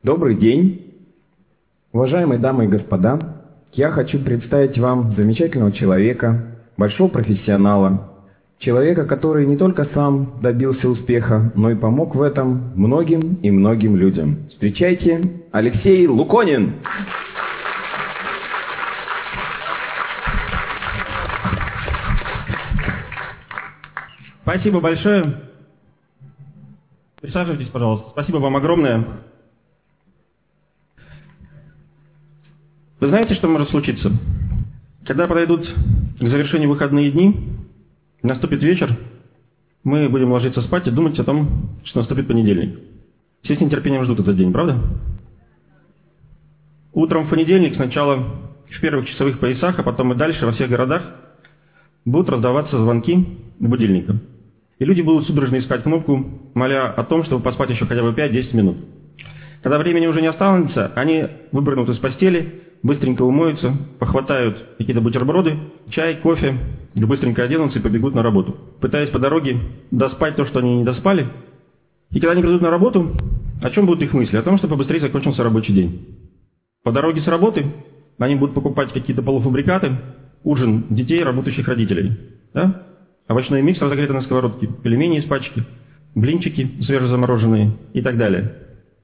Добрый день, уважаемые дамы и господа. Я хочу представить вам замечательного человека, большого профессионала, человека, который не только сам добился успеха, но и помог в этом многим и многим людям. Встречайте, Алексей Луконин! Спасибо большое. Присаживайтесь, пожалуйста. Спасибо вам огромное. Вы знаете, что может случиться? Когда подойдут к завершению выходные дни, наступит вечер, мы будем ложиться спать и думать о том, что наступит понедельник. Все с нетерпением ждут этот день, правда? Утром в понедельник сначала в первых часовых поясах, а потом и дальше во всех городах будут раздаваться звонки будильника. И люди будут судорожно искать кнопку, моля о том, чтобы поспать еще хотя бы 5-10 минут. Когда времени уже не останется, они выпрыгнут из постели, быстренько умоются, похватают какие-то бутерброды, чай, кофе, и быстренько оденутся и побегут на работу, пытаясь по дороге доспать то, что они не доспали. И когда они придут на работу, о чем будут их мысли? О том, что побыстрее закончился рабочий день. По дороге с работы они будут покупать какие-то полуфабрикаты, ужин детей, работающих родителей. Да? Овощной микс, разогретый на сковородке, пельмени из пачки, блинчики свежезамороженные и так далее.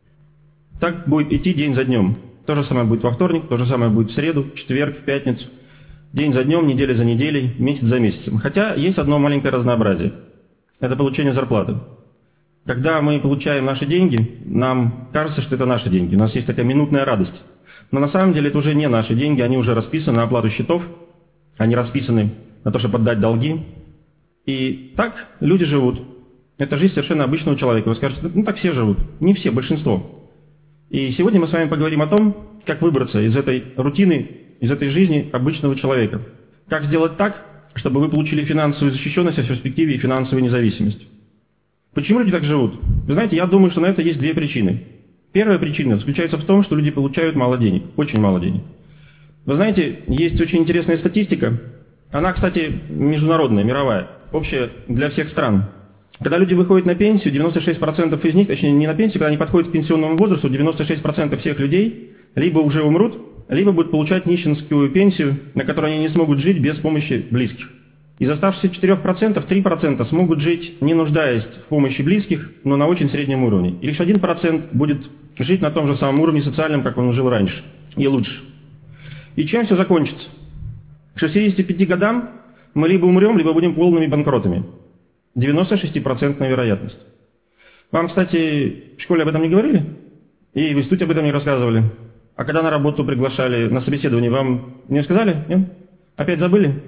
Так будет идти день за днем. То же самое будет во вторник, то же самое будет в среду, в четверг, в пятницу. День за днем, неделя за неделей, месяц за месяцем. Хотя есть одно маленькое разнообразие. Это получение зарплаты. Когда мы получаем наши деньги, нам кажется, что это наши деньги. У нас есть такая минутная радость. Но на самом деле это уже не наши деньги, они уже расписаны на оплату счетов, они расписаны на то, чтобы отдать долги. И так люди живут. Это жизнь совершенно обычного человека. Вы скажете, ну так все живут. Не все, большинство. И сегодня мы с вами поговорим о том, как выбраться из этой рутины, из этой жизни обычного человека. Как сделать так, чтобы вы получили финансовую защищенность, а в перспективе и финансовую независимость. Почему люди так живут? Вы знаете, я думаю, что на это есть две причины. Первая причина заключается в том, что люди получают мало денег, очень мало денег. Вы знаете, есть очень интересная статистика. Она, кстати, международная, мировая, общая для всех стран. Когда люди выходят на пенсию, 96% из них, точнее не на пенсию, когда они подходят к пенсионному возрасту, 96% всех людей либо уже умрут, либо будут получать нищенскую пенсию, на которой они не смогут жить без помощи близких. Из оставшихся 4%, 3% смогут жить, не нуждаясь в помощи близких, но на очень среднем уровне. И лишь 1% будет жить на том же самом уровне социальном, как он жил раньше, и лучше. И чем все закончится? К 65 годам мы либо умрем, либо будем полными банкротами. 96% вероятность. Вам, кстати, в школе об этом не говорили? И в институте об этом не рассказывали? А когда на работу приглашали, на собеседование, вам не сказали? Нет? Опять забыли?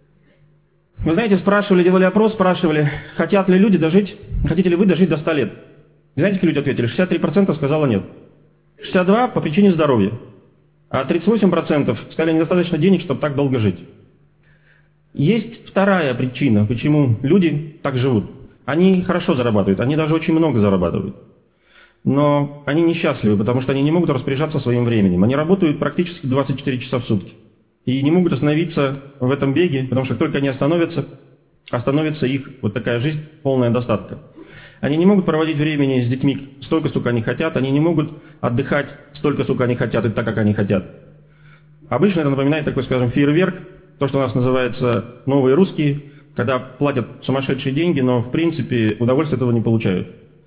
Вы знаете, спрашивали, делали опрос, спрашивали, хотят ли люди дожить, хотите ли вы дожить до 100 лет? Знаете, как люди ответили? 63% сказало нет. 62% по причине здоровья. А 38% сказали, недостаточно денег, чтобы так долго жить. Есть вторая причина, почему люди так живут. Они хорошо зарабатывают, они даже очень много зарабатывают. Но они несчастливы, потому что они не могут распоряжаться своим временем. Они работают практически 24 часа в сутки. И не могут остановиться в этом беге, потому что только они остановится их вот такая жизнь, полная достатка. Они не могут проводить времени с детьми столько, сколько они хотят, они не могут отдыхать столько, сколько они хотят и так, как они хотят. Обычно это напоминает такой, скажем, фейерверк, то, что у нас называется новые русские, когда платят сумасшедшие деньги, но в принципе удовольствия этого не получают.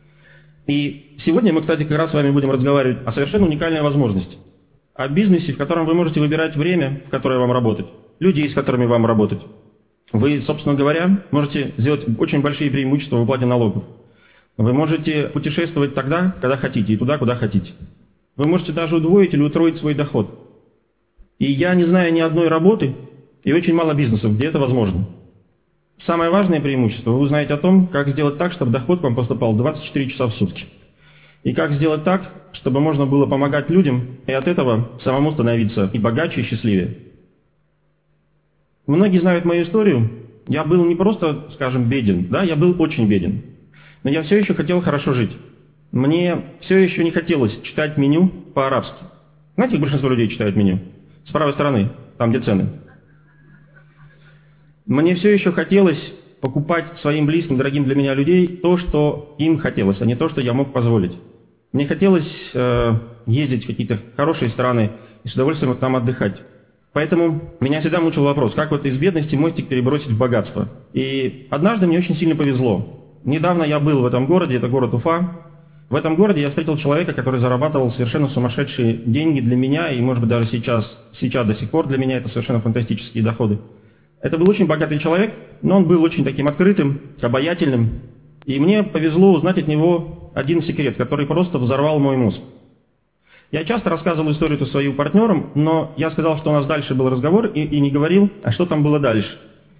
И сегодня мы, кстати, как раз с вами будем разговаривать о совершенно уникальной возможности. О бизнесе, в котором вы можете выбирать время, в которое вам работать, людей, с которыми вам работать. Вы, собственно говоря, можете сделать очень большие преимущества в уплате налогов. Вы можете путешествовать тогда, когда хотите, и туда, куда хотите. Вы можете даже удвоить или утроить свой доход. И я не знаю ни одной работы, и очень мало бизнесов, где это возможно. Самое важное преимущество, вы узнаете о том, как сделать так, чтобы доход к вам поступал 24 часа в сутки. И как сделать так, чтобы можно было помогать людям, и от этого самому становиться и богаче, и счастливее. Многие знают мою историю. Я был не просто, скажем, беден, да, я был очень беден. Но я все еще хотел хорошо жить. Мне все еще не хотелось читать меню по-арабски. Знаете, как большинство людей читают меню? С правой стороны, там, где цены. Мне все еще хотелось покупать своим близким, дорогим для меня людей то, что им хотелось, а не то, что я мог позволить. Мне хотелось ездить в какие-то хорошие страны и с удовольствием там отдыхать. Поэтому меня всегда мучил вопрос, как вот из бедности мостик перебросить в богатство. И однажды мне очень сильно повезло. Недавно я был в этом городе, это город Уфа. В этом городе я встретил человека, который зарабатывал совершенно сумасшедшие деньги для меня, и, может быть, даже сейчас до сих пор для меня это совершенно фантастические доходы. Это был очень богатый человек, но он был очень таким открытым, обаятельным. И мне повезло узнать от него один секрет, который просто взорвал мой мозг. Я часто рассказывал историю эту свою партнерам, но я сказал, что у нас дальше был разговор, и не говорил, а что там было дальше.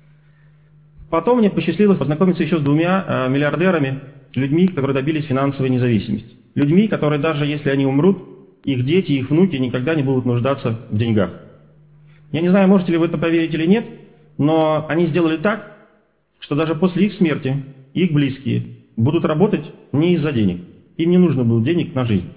Потом мне посчастливилось познакомиться еще с двумя миллиардерами, людьми, которые добились финансовой независимости. Людьми, которые даже если они умрут, их дети, их внуки никогда не будут нуждаться в деньгах. Я не знаю, можете ли вы это поверить или нет, но они сделали так, что даже после их смерти их близкие будут работать не из-за денег. Им не нужно было денег на жизнь.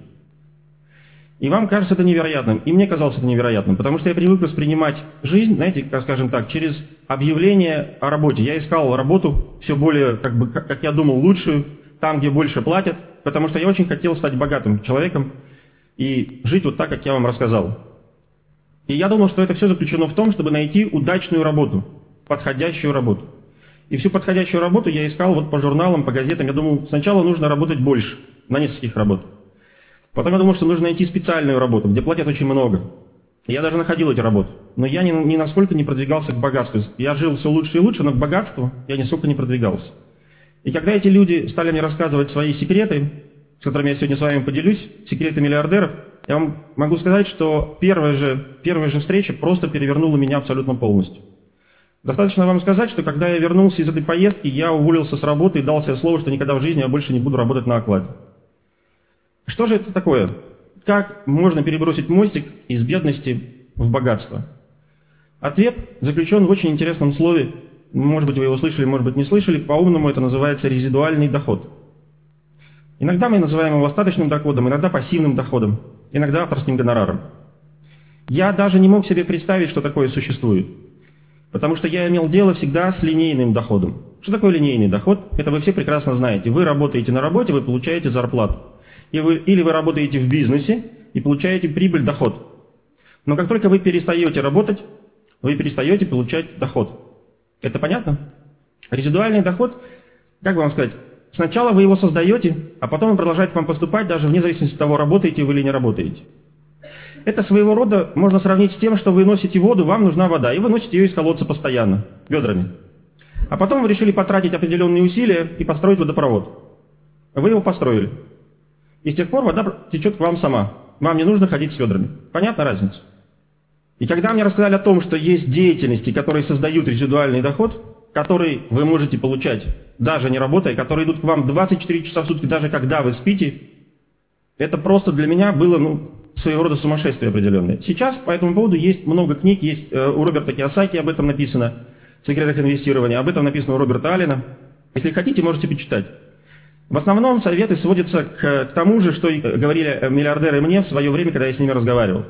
И вам кажется это невероятным, и мне казалось это невероятным, потому что я привык воспринимать жизнь, знаете, скажем так, через объявление о работе. Я искал работу все более, как я думал, лучшую, там, где больше платят, потому что я очень хотел стать богатым человеком и жить вот так, как я вам рассказал. И я думал, что это все заключено в том, чтобы найти удачную работу, подходящую работу. И всю подходящую работу я искал вот по журналам, по газетам. Я думал, сначала нужно работать больше, на нескольких работах. Потом я думал, что нужно найти специальную работу, где платят очень много. И я даже находил эти работы. Но я ни насколько не продвигался к богатству. Я жил все лучше и лучше, но к богатству я нисколько не продвигался. И когда эти люди стали мне рассказывать свои секреты, с которыми я сегодня с вами поделюсь, секреты миллиардеров, я вам могу сказать, что первая же встреча просто перевернула меня абсолютно полностью. Достаточно вам сказать, что когда я вернулся из этой поездки, я уволился с работы и дал себе слово, что никогда в жизни я больше не буду работать на окладе. Что же это такое? Как можно перебросить мостик из бедности в богатство? Ответ заключен в очень интересном слове. Может быть, вы его слышали, может быть, не слышали. По-умному это называется резидуальный доход. Иногда мы называем его остаточным доходом, иногда пассивным доходом, иногда авторским гонораром. Я даже не мог себе представить, что такое существует. Потому что я имел дело всегда с линейным доходом. Что такое линейный доход? Это вы все прекрасно знаете. Вы работаете на работе, вы получаете зарплату. Или вы работаете в бизнесе и получаете прибыль, доход. Но как только вы перестаете работать, вы перестаете получать доход. Это понятно? Резидуальный доход, как бы вам сказать, сначала вы его создаете, а потом он продолжает к вам поступать, даже вне зависимости от того, работаете вы или не работаете. Это своего рода можно сравнить с тем, что вы носите воду, вам нужна вода, и вы носите ее из колодца постоянно, ведрами. А потом вы решили потратить определенные усилия и построить водопровод. Вы его построили. И с тех пор вода течет к вам сама. Вам не нужно ходить с ведрами. Понятна разница? И когда мне рассказали о том, что есть деятельности, которые создают резидуальный доход, который вы можете получать, даже не работая, которые идут к вам 24 часа в сутки, даже когда вы спите, это просто для меня было своего рода сумасшествие определенное. Сейчас по этому поводу есть много книг, есть у Роберта Кийосаки об этом написано, в «Секретах инвестирования», об этом написано у Роберта Аллена. Если хотите, можете почитать. В основном советы сводятся к тому же, что говорили миллиардеры мне в свое время, когда я с ними разговаривал.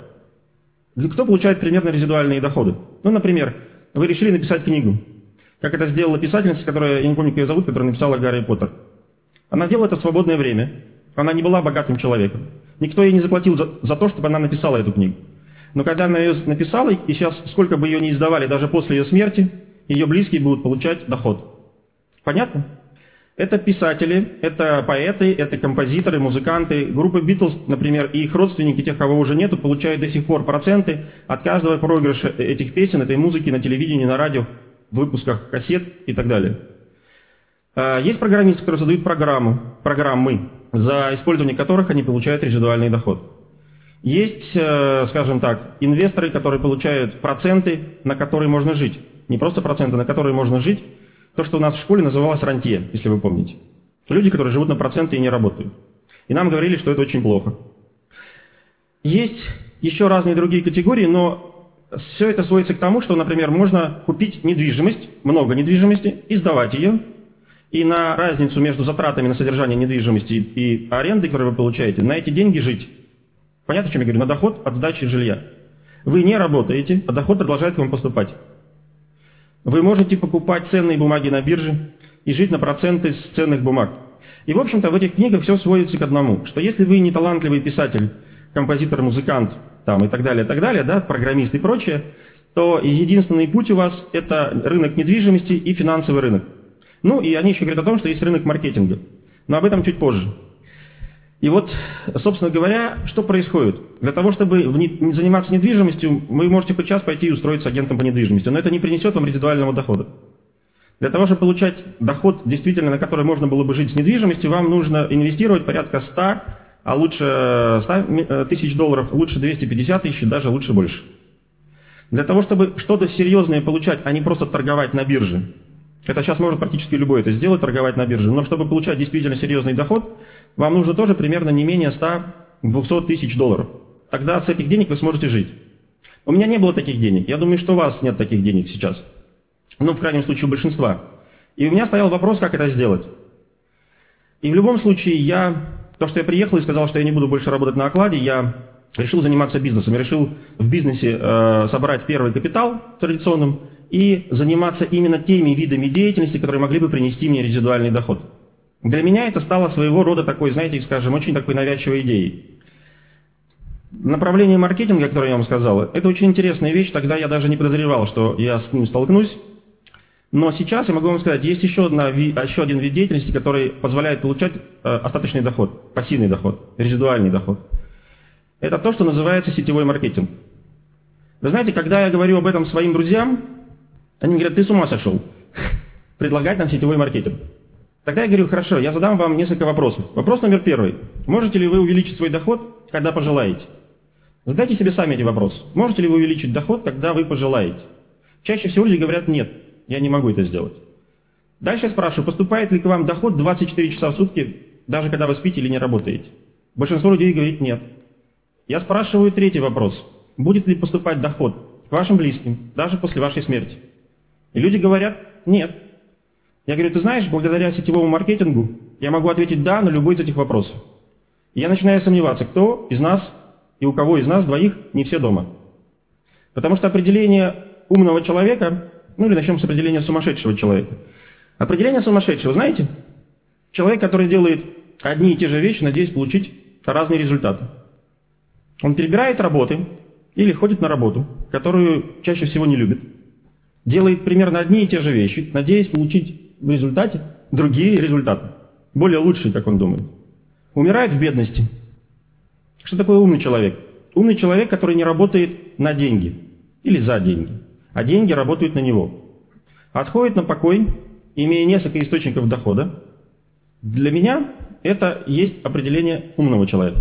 Кто получает примерно резидуальные доходы? Например, вы решили написать книгу. Как это сделала писательница, которая, я не помню, как ее зовут, которая написала «Гарри Поттер». Она делала это в свободное время. Она не была богатым человеком. Никто ей не заплатил за то, чтобы она написала эту книгу. Но когда она ее написала, и сейчас сколько бы ее ни издавали, даже после ее смерти, ее близкие будут получать доход. Понятно? Это писатели, это поэты, это композиторы, музыканты. Группа Битлз, например, и их родственники, тех, кого уже нету, получают до сих пор проценты от каждого проигрыша этих песен, этой музыки на телевидении, на радио, в выпусках кассет и так далее. Есть программисты, которые создают программы, за использование которых они получают резидуальный доход. Есть, скажем так, инвесторы, которые получают проценты, на которые можно жить. Не просто проценты, на которые можно жить. То, что у нас в школе называлось рантье, если вы помните. Люди, которые живут на проценты и не работают. И нам говорили, что это очень плохо. Есть еще разные другие категории, но все это сводится к тому, что, например, можно купить недвижимость, много недвижимости, и сдавать ее. И на разницу между затратами на содержание недвижимости и арендой, которую вы получаете, на эти деньги жить. Понятно, о чем я говорю? На доход от сдачи жилья. Вы не работаете, а доход продолжает к вам поступать. Вы можете покупать ценные бумаги на бирже и жить на проценты с ценных бумаг. И, в общем-то, в этих книгах все сводится к одному, что если вы не талантливый писатель, композитор, музыкант там, и так далее, да, программист и прочее, то единственный путь у вас – это рынок недвижимости и финансовый рынок. Ну, и они еще говорят о том, что есть рынок маркетинга. Но об этом чуть позже. И вот, собственно говоря, что происходит? Для того, чтобы заниматься недвижимостью, вы можете хоть час пойти и устроиться агентом по недвижимости, но это не принесет вам резидуального дохода. Для того, чтобы получать доход, действительно, на который можно было бы жить с недвижимостью, вам нужно инвестировать порядка 100, а лучше 100 тысяч долларов, лучше 250 тысяч, даже лучше больше. Для того, чтобы что-то серьезное получать, а не просто торговать на бирже, это сейчас может практически любой это сделать, торговать на бирже, но чтобы получать действительно серьезный доход, вам нужно тоже примерно не менее 100-200 тысяч долларов. Тогда с этих денег вы сможете жить. У меня не было таких денег. Я думаю, что у вас нет таких денег сейчас. Ну, в крайнем случае, у большинства. И у меня стоял вопрос, как это сделать. И в любом случае, то, что я приехал и сказал, что я не буду больше работать на окладе, я решил заниматься бизнесом. Я решил в бизнесе собрать первый капитал традиционным и заниматься именно теми видами деятельности, которые могли бы принести мне резидуальный доход. Для меня это стало своего рода такой, знаете, скажем, очень такой навязчивой идеей. Направление маркетинга, которое я вам сказал, это очень интересная вещь. Тогда я даже не подозревал, что я с ним столкнусь. Но сейчас я могу вам сказать, есть еще один вид деятельности, который позволяет получать остаточный доход, пассивный доход, резидуальный доход. Это то, что называется сетевой маркетинг. Вы знаете, когда я говорю об этом своим друзьям, они говорят, ты с ума сошел, предлагать нам сетевой маркетинг. Тогда я говорю, хорошо, я задам вам несколько вопросов. Вопрос номер первый. Можете ли вы увеличить свой доход, когда пожелаете? Задайте себе сами эти вопросы. Можете ли вы увеличить доход, когда вы пожелаете? Чаще всего люди говорят, нет, я не могу это сделать. Дальше я спрашиваю, поступает ли к вам доход 24 часа в сутки, даже когда вы спите или не работаете? Большинство людей говорит нет. Я спрашиваю третий вопрос. Будет ли поступать доход к вашим близким, даже после вашей смерти? И люди говорят нет. Я говорю, ты знаешь, благодаря сетевому маркетингу я могу ответить «да» на любой из этих вопросов. И я начинаю сомневаться, кто из нас и у кого из нас двоих не все дома. Потому что определение умного человека, или начнем с определения сумасшедшего человека. Определение сумасшедшего, знаете? Человек, который делает одни и те же вещи, надеясь получить разные результаты. Он перебирает работы или ходит на работу, которую чаще всего не любит. Делает примерно одни и те же вещи, надеясь получить в результате другие результаты. Более лучшие, как он думает. Умирает в бедности. Что такое умный человек? Умный человек, который не работает на деньги или за деньги, а деньги работают на него. Отходит на покой, имея несколько источников дохода. Для меня это есть определение умного человека.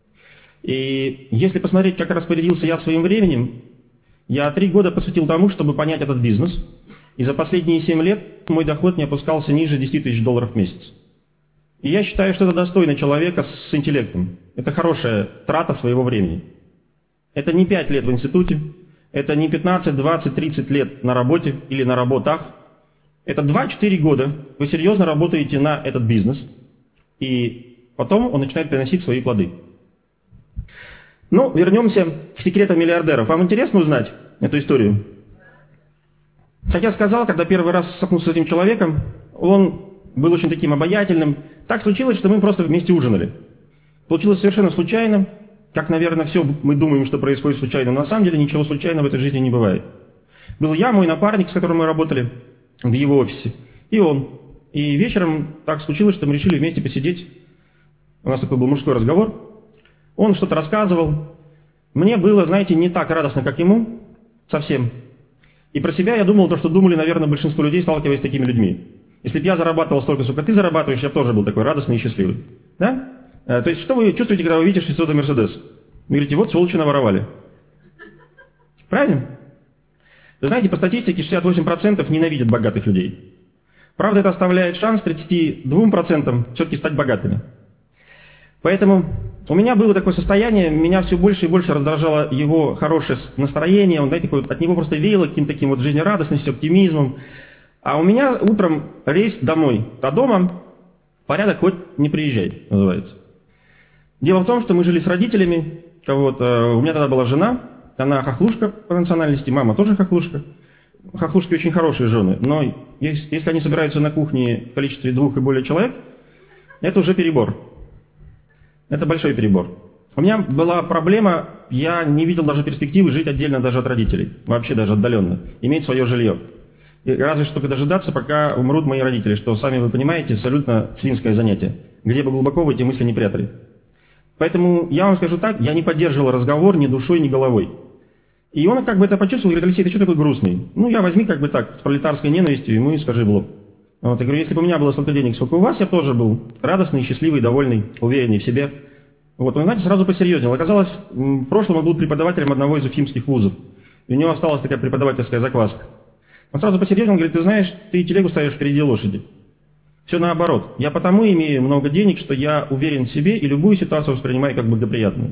И если посмотреть, как распорядился я своим временем, я 3 года посвятил тому, чтобы понять этот бизнес. И за последние 7 лет мой доход не опускался ниже 10 тысяч долларов в месяц. И я считаю, что это достойно человека с интеллектом. Это хорошая трата своего времени. Это не 5 лет в институте, это не 15, 20, 30 лет на работе или на работах. Это 2-4 года вы серьезно работаете на этот бизнес, и потом он начинает приносить свои плоды. Ну, вернемся к секретам миллиардеров. Вам интересно узнать эту историю? Как я сказал, когда первый раз столкнулся с этим человеком, он был очень таким обаятельным. Так случилось, что мы просто вместе ужинали. Получилось совершенно случайно, как, наверное, все мы думаем, что происходит случайно. Но на самом деле ничего случайного в этой жизни не бывает. Был я, мой напарник, с которым мы работали в его офисе, и он. И вечером так случилось, что мы решили вместе посидеть. У нас такой был мужской разговор. Он что-то рассказывал. Мне было, знаете, не так радостно, как ему, совсем. И про себя я думал то, что думали, наверное, большинство людей, сталкиваясь с такими людьми. Если бы я зарабатывал столько, сколько ты зарабатываешь, я бы тоже был такой радостный и счастливый. Да? То есть, что вы чувствуете, когда вы видите 600 Мерседес? Вы говорите, вот сволочи наворовали. Правильно? Вы знаете, по статистике 68% ненавидят богатых людей. Правда, это оставляет шанс 32% все-таки стать богатыми. Поэтому у меня было такое состояние, меня все больше и больше раздражало его хорошее настроение, он, знаете, от него просто веяло каким-то таким вот жизнерадостностью, оптимизмом. А у меня утром рейс домой, а дома порядок хоть не приезжай, называется. Дело в том, что мы жили с родителями, вот, у меня тогда была жена, она хохлушка по национальности, мама тоже хохлушка. Хохлушки очень хорошие жены, но если они собираются на кухне в количестве 2 и более человек, это уже перебор. Это большой перебор. У меня была проблема, я не видел даже перспективы жить отдельно даже от родителей, вообще даже отдаленно, иметь свое жилье. И разве что только дожидаться, пока умрут мои родители, что, сами вы понимаете, абсолютно свинское занятие, где бы глубоко вы эти мысли не прятали. Поэтому я вам скажу так, я не поддерживал разговор ни душой, ни головой. И он как бы это почувствовал, говорит: Алексей, ты что такой грустный? Ну, я возьми как бы так, с пролетарской ненавистью, ему и скажи в лоб. Вот, я говорю, если бы у меня было столько денег, сколько у вас, я тоже был радостный, счастливый, довольный, уверенный в себе. Вот, он, знаете, сразу посерьезнел. Оказалось, в прошлом он был преподавателем одного из уфимских вузов. И у него осталась такая преподавательская закваска. Он сразу посерьезнел, говорит: ты знаешь, ты телегу ставишь впереди лошади. Все наоборот. Я потому имею много денег, что я уверен в себе и любую ситуацию воспринимаю как благоприятную.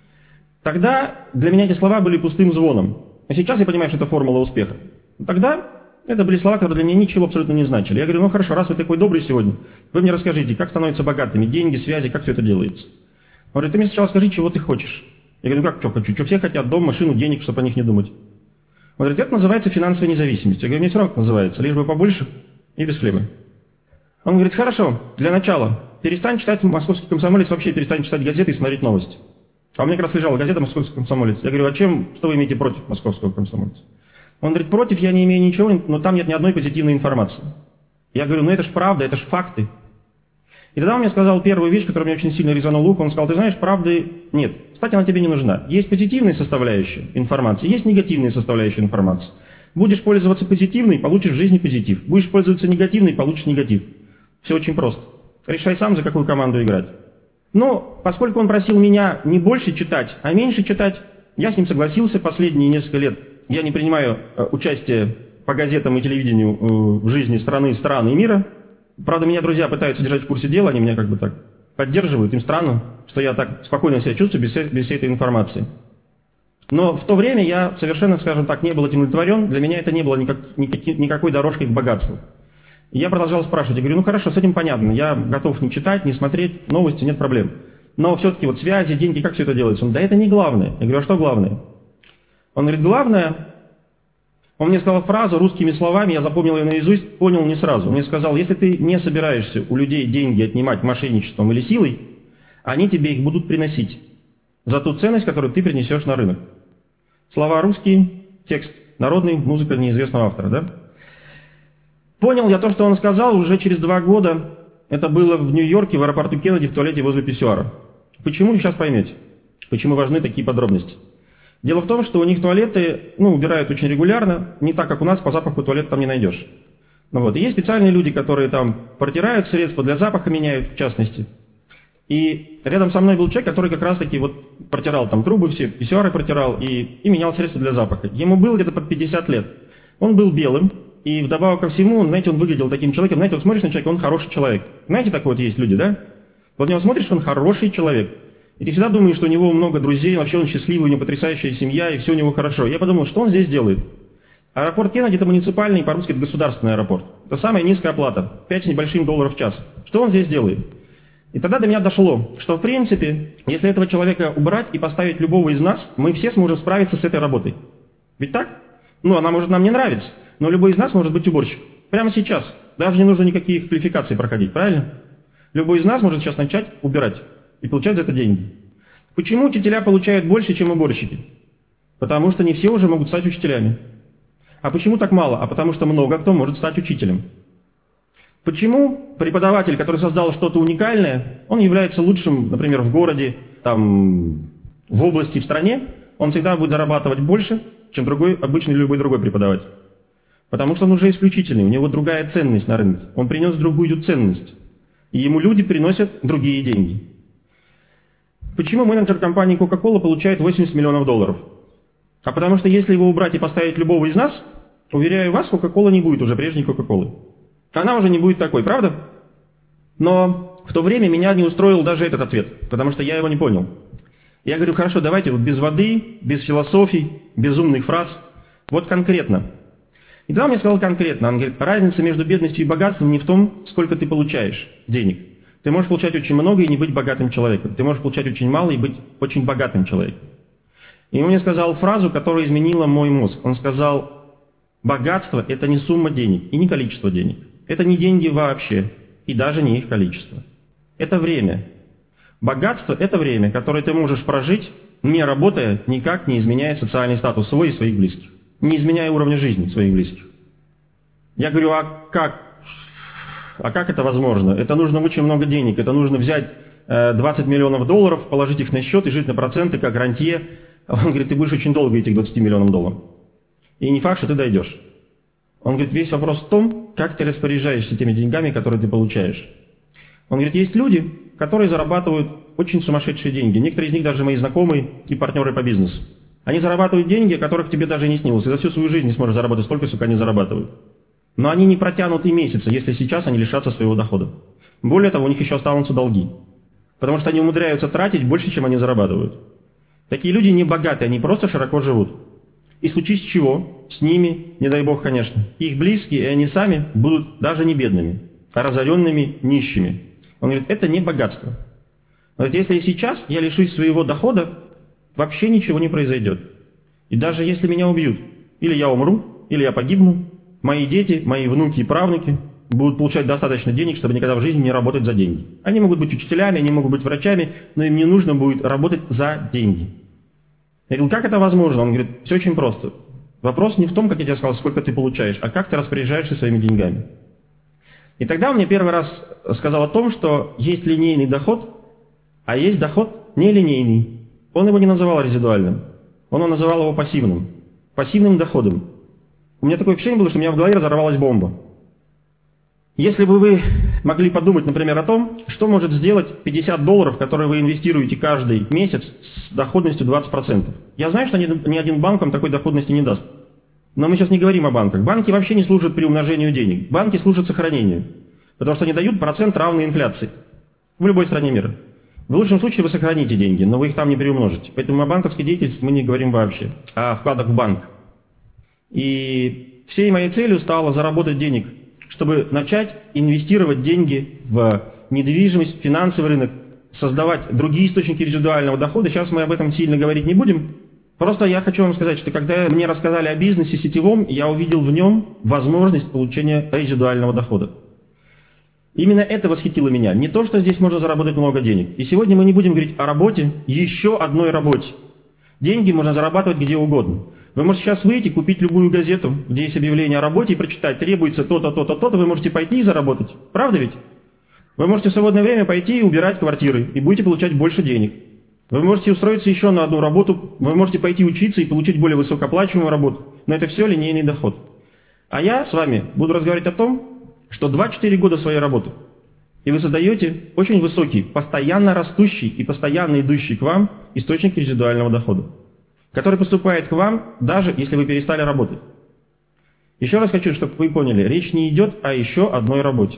Тогда для меня эти слова были пустым звоном. А сейчас я понимаю, что это формула успеха. Тогда это были слова, которые для меня ничего абсолютно не значили. Я говорю: ну хорошо, раз вы такой добрый сегодня, вы мне расскажите, как становятся богатыми, деньги, связи, как все это делается. Он говорит: ты мне сначала скажи, чего ты хочешь. Я говорю: ну как, что хочу? Что все хотят? Дом, машину, денег, чтобы о них не думать. Он говорит: это называется финансовая независимость. Я говорю: мне все равно как называется, лишь бы побольше и без хлеба. Он говорит: хорошо, для начала перестань читать «Московский комсомолец», вообще перестань читать газеты и смотреть новости. А у меня как раз лежала газета «Московский комсомолец». Я говорю: а что вы имеете против «Московского комсомольца»? Он говорит: против я не имею ничего, но там нет ни одной позитивной информации. Я говорю: ну это ж правда, это ж факты. И тогда он мне сказал первую вещь, которая мне очень сильно резанула ухо. Он сказал: ты знаешь, правды нет. Кстати, она тебе не нужна. Есть позитивная составляющая информации, есть негативная составляющая информации. Будешь пользоваться позитивной, получишь в жизни позитив. Будешь пользоваться негативной, получишь негатив. Все очень просто. Решай сам, за какую команду играть. Но поскольку он просил меня не больше читать, а меньше читать, я с ним согласился последние несколько лет. Я не принимаю участие по газетам и телевидению в жизни страны и мира. Правда, меня друзья пытаются держать в курсе дела, они меня как бы так поддерживают. Им странно, что я так спокойно себя чувствую без всей этой информации. Но в то время я совершенно, скажем так, не был этим удовлетворен. Для меня это не было никакой дорожкой к богатству. И я продолжал спрашивать. Я говорю: ну хорошо, с этим понятно. Я готов не читать, не смотреть новости, нет проблем. Но все-таки вот связи, деньги, как все это делается? Он: да это не главное. Я говорю: а что главное? Он говорит: главное... Он мне сказал фразу русскими словами, я запомнил ее наизусть, понял не сразу. Он мне сказал: если ты не собираешься у людей деньги отнимать мошенничеством или силой, они тебе их будут приносить за ту ценность, которую ты принесешь на рынок. Слова русские, текст народный, музыка неизвестного автора, да? Понял я то, что он сказал, уже через 2 года. Это было в Нью-Йорке, в аэропорту Кеннеди, в туалете возле писсуара. Почему, сейчас поймете, почему важны такие подробности. Дело в том, что у них туалеты, убирают очень регулярно, не так, как у нас, по запаху туалета там не найдешь. И есть специальные люди, которые там протирают средства, для запаха меняют, в частности. И рядом со мной был человек, который как раз-таки протирал там трубы все, писсуары протирал и менял средства для запаха. Ему было где-то под 50 лет. Он был белым, и вдобавок ко всему, он выглядел таким человеком, смотришь на человека, он хороший человек. Знаете, такой есть люди, да? Вот на него смотришь, он хороший человек. И ты всегда думаешь, что у него много друзей, вообще он счастливый, у него потрясающая семья, и все у него хорошо. Я подумал, что он здесь делает? Аэропорт Кеннеди — это муниципальный, по-русски это государственный аэропорт. Это самая низкая оплата, 5 с небольшим долларов в час. Что он здесь делает? И тогда до меня дошло, что в принципе, если этого человека убрать и поставить любого из нас, мы все сможем справиться с этой работой. Ведь так? Она может нам не нравиться, но любой из нас может быть уборщик. Прямо сейчас. Даже не нужно никаких квалификаций проходить, правильно? Любой из нас может сейчас начать убирать и получать за это деньги. Почему учителя получают больше, чем уборщики? Потому что не все уже могут стать учителями. А почему так мало? А потому что много кто может стать учителем. Почему преподаватель, который создал что-то уникальное, он является лучшим, например, в городе, в области, в стране, он всегда будет зарабатывать больше, чем обычный любой другой преподаватель. Потому что он уже исключительный, у него другая ценность на рынке. Он принес другую ценность. И ему люди приносят другие деньги. Почему менеджер компании Coca-Cola получает 80 миллионов долларов? А потому что если его убрать и поставить любого из нас, уверяю вас, Coca-Cola не будет уже прежней Coca-Cola. Она уже не будет такой, правда? Но в то время меня не устроил даже этот ответ, потому что я его не понял. Я говорю: хорошо, давайте без воды, без философий, без умных фраз, конкретно. И тогда он мне сказал конкретно, он говорит: разница между бедностью и богатством не в том, сколько ты получаешь денег. Ты можешь получать очень много и не быть богатым человеком. Ты можешь получать очень мало и быть очень богатым человеком. И он мне сказал фразу, которая изменила мой мозг. Он сказал: богатство – это не сумма денег и не количество денег. Это не деньги вообще, и даже не их количество. Это время. Богатство – это время, которое ты можешь прожить, не работая, никак не изменяя социальный статус свой и своих близких, не изменяя уровня жизни своих близких. Я говорю, а как это возможно? Это нужно очень много денег, это нужно взять 20 миллионов долларов, положить их на счет и жить на проценты, как рантье. Он говорит, ты будешь очень долго идти к 20 миллионам долларов. И не факт, что ты дойдешь. Он говорит, весь вопрос в том, как ты распоряжаешься теми деньгами, которые ты получаешь. Он говорит, есть люди, которые зарабатывают очень сумасшедшие деньги. Некоторые из них даже мои знакомые и партнеры по бизнесу. Они зарабатывают деньги, о которых тебе даже не снилось. И за всю свою жизнь не сможешь заработать столько, сколько они зарабатывают. Но они не протянут и месяца, если сейчас они лишатся своего дохода. Более того, у них еще останутся долги. Потому что они умудряются тратить больше, чем они зарабатывают. Такие люди не богаты, они просто широко живут. И случись чего, с ними, не дай бог, конечно, их близкие и они сами будут даже не бедными, а разоренными, нищими. Он говорит, это не богатство. Он говорит, если и сейчас я лишусь своего дохода, вообще ничего не произойдет. И даже если меня убьют, или я умру, или я погибну, мои дети, мои внуки и правнуки будут получать достаточно денег, чтобы никогда в жизни не работать за деньги. Они могут быть учителями, они могут быть врачами, но им не нужно будет работать за деньги. Я говорю, как это возможно? Он говорит, все очень просто. Вопрос не в том, как я тебе сказал, сколько ты получаешь, а как ты распоряжаешься своими деньгами. И тогда он мне первый раз сказал о том, что есть линейный доход, а есть доход нелинейный. Он его не называл резидуальным, он называл его пассивным доходом. У меня такое впечатление было, что у меня в голове разорвалась бомба. Если бы вы могли подумать, например, о том, что может сделать $50, которые вы инвестируете каждый месяц с доходностью 20%. Я знаю, что ни один банк вам такой доходности не даст. Но мы сейчас не говорим о банках. Банки вообще не служат приумножению денег. Банки служат сохранению. Потому что они дают процент, равный инфляции. В любой стране мира. В лучшем случае вы сохраните деньги, но вы их там не приумножите. Поэтому о банковской деятельности мы не говорим вообще, а о вкладах в банк. И всей моей целью стало заработать денег, чтобы начать инвестировать деньги в недвижимость, в финансовый рынок, создавать другие источники резидуального дохода. Сейчас мы об этом сильно говорить не будем. Просто я хочу вам сказать, что когда мне рассказали о бизнесе сетевом, я увидел в нем возможность получения резидуального дохода. Именно это восхитило меня. Не то, что здесь можно заработать много денег. И сегодня мы не будем говорить о работе, еще одной работе. Деньги можно зарабатывать где угодно. Вы можете сейчас выйти, купить любую газету, где есть объявление о работе, и прочитать, требуется то-то, то-то, то-то, вы можете пойти и заработать. Правда ведь? Вы можете в свободное время пойти и убирать квартиры, и будете получать больше денег. Вы можете устроиться еще на одну работу, вы можете пойти учиться и получить более высокооплачиваемую работу. Но это все линейный доход. А я с вами буду разговаривать о том, что 2-4 года своей работы, и вы создаете очень высокий, постоянно растущий и постоянно идущий к вам источник резидуального дохода, который поступает к вам, даже если вы перестали работать. Еще раз хочу, чтобы вы поняли, речь не идет о еще одной работе.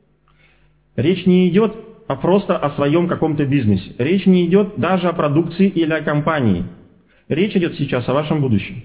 Речь не идет просто о своем каком-то бизнесе. Речь не идет даже о продукции или о компании. Речь идет сейчас о вашем будущем.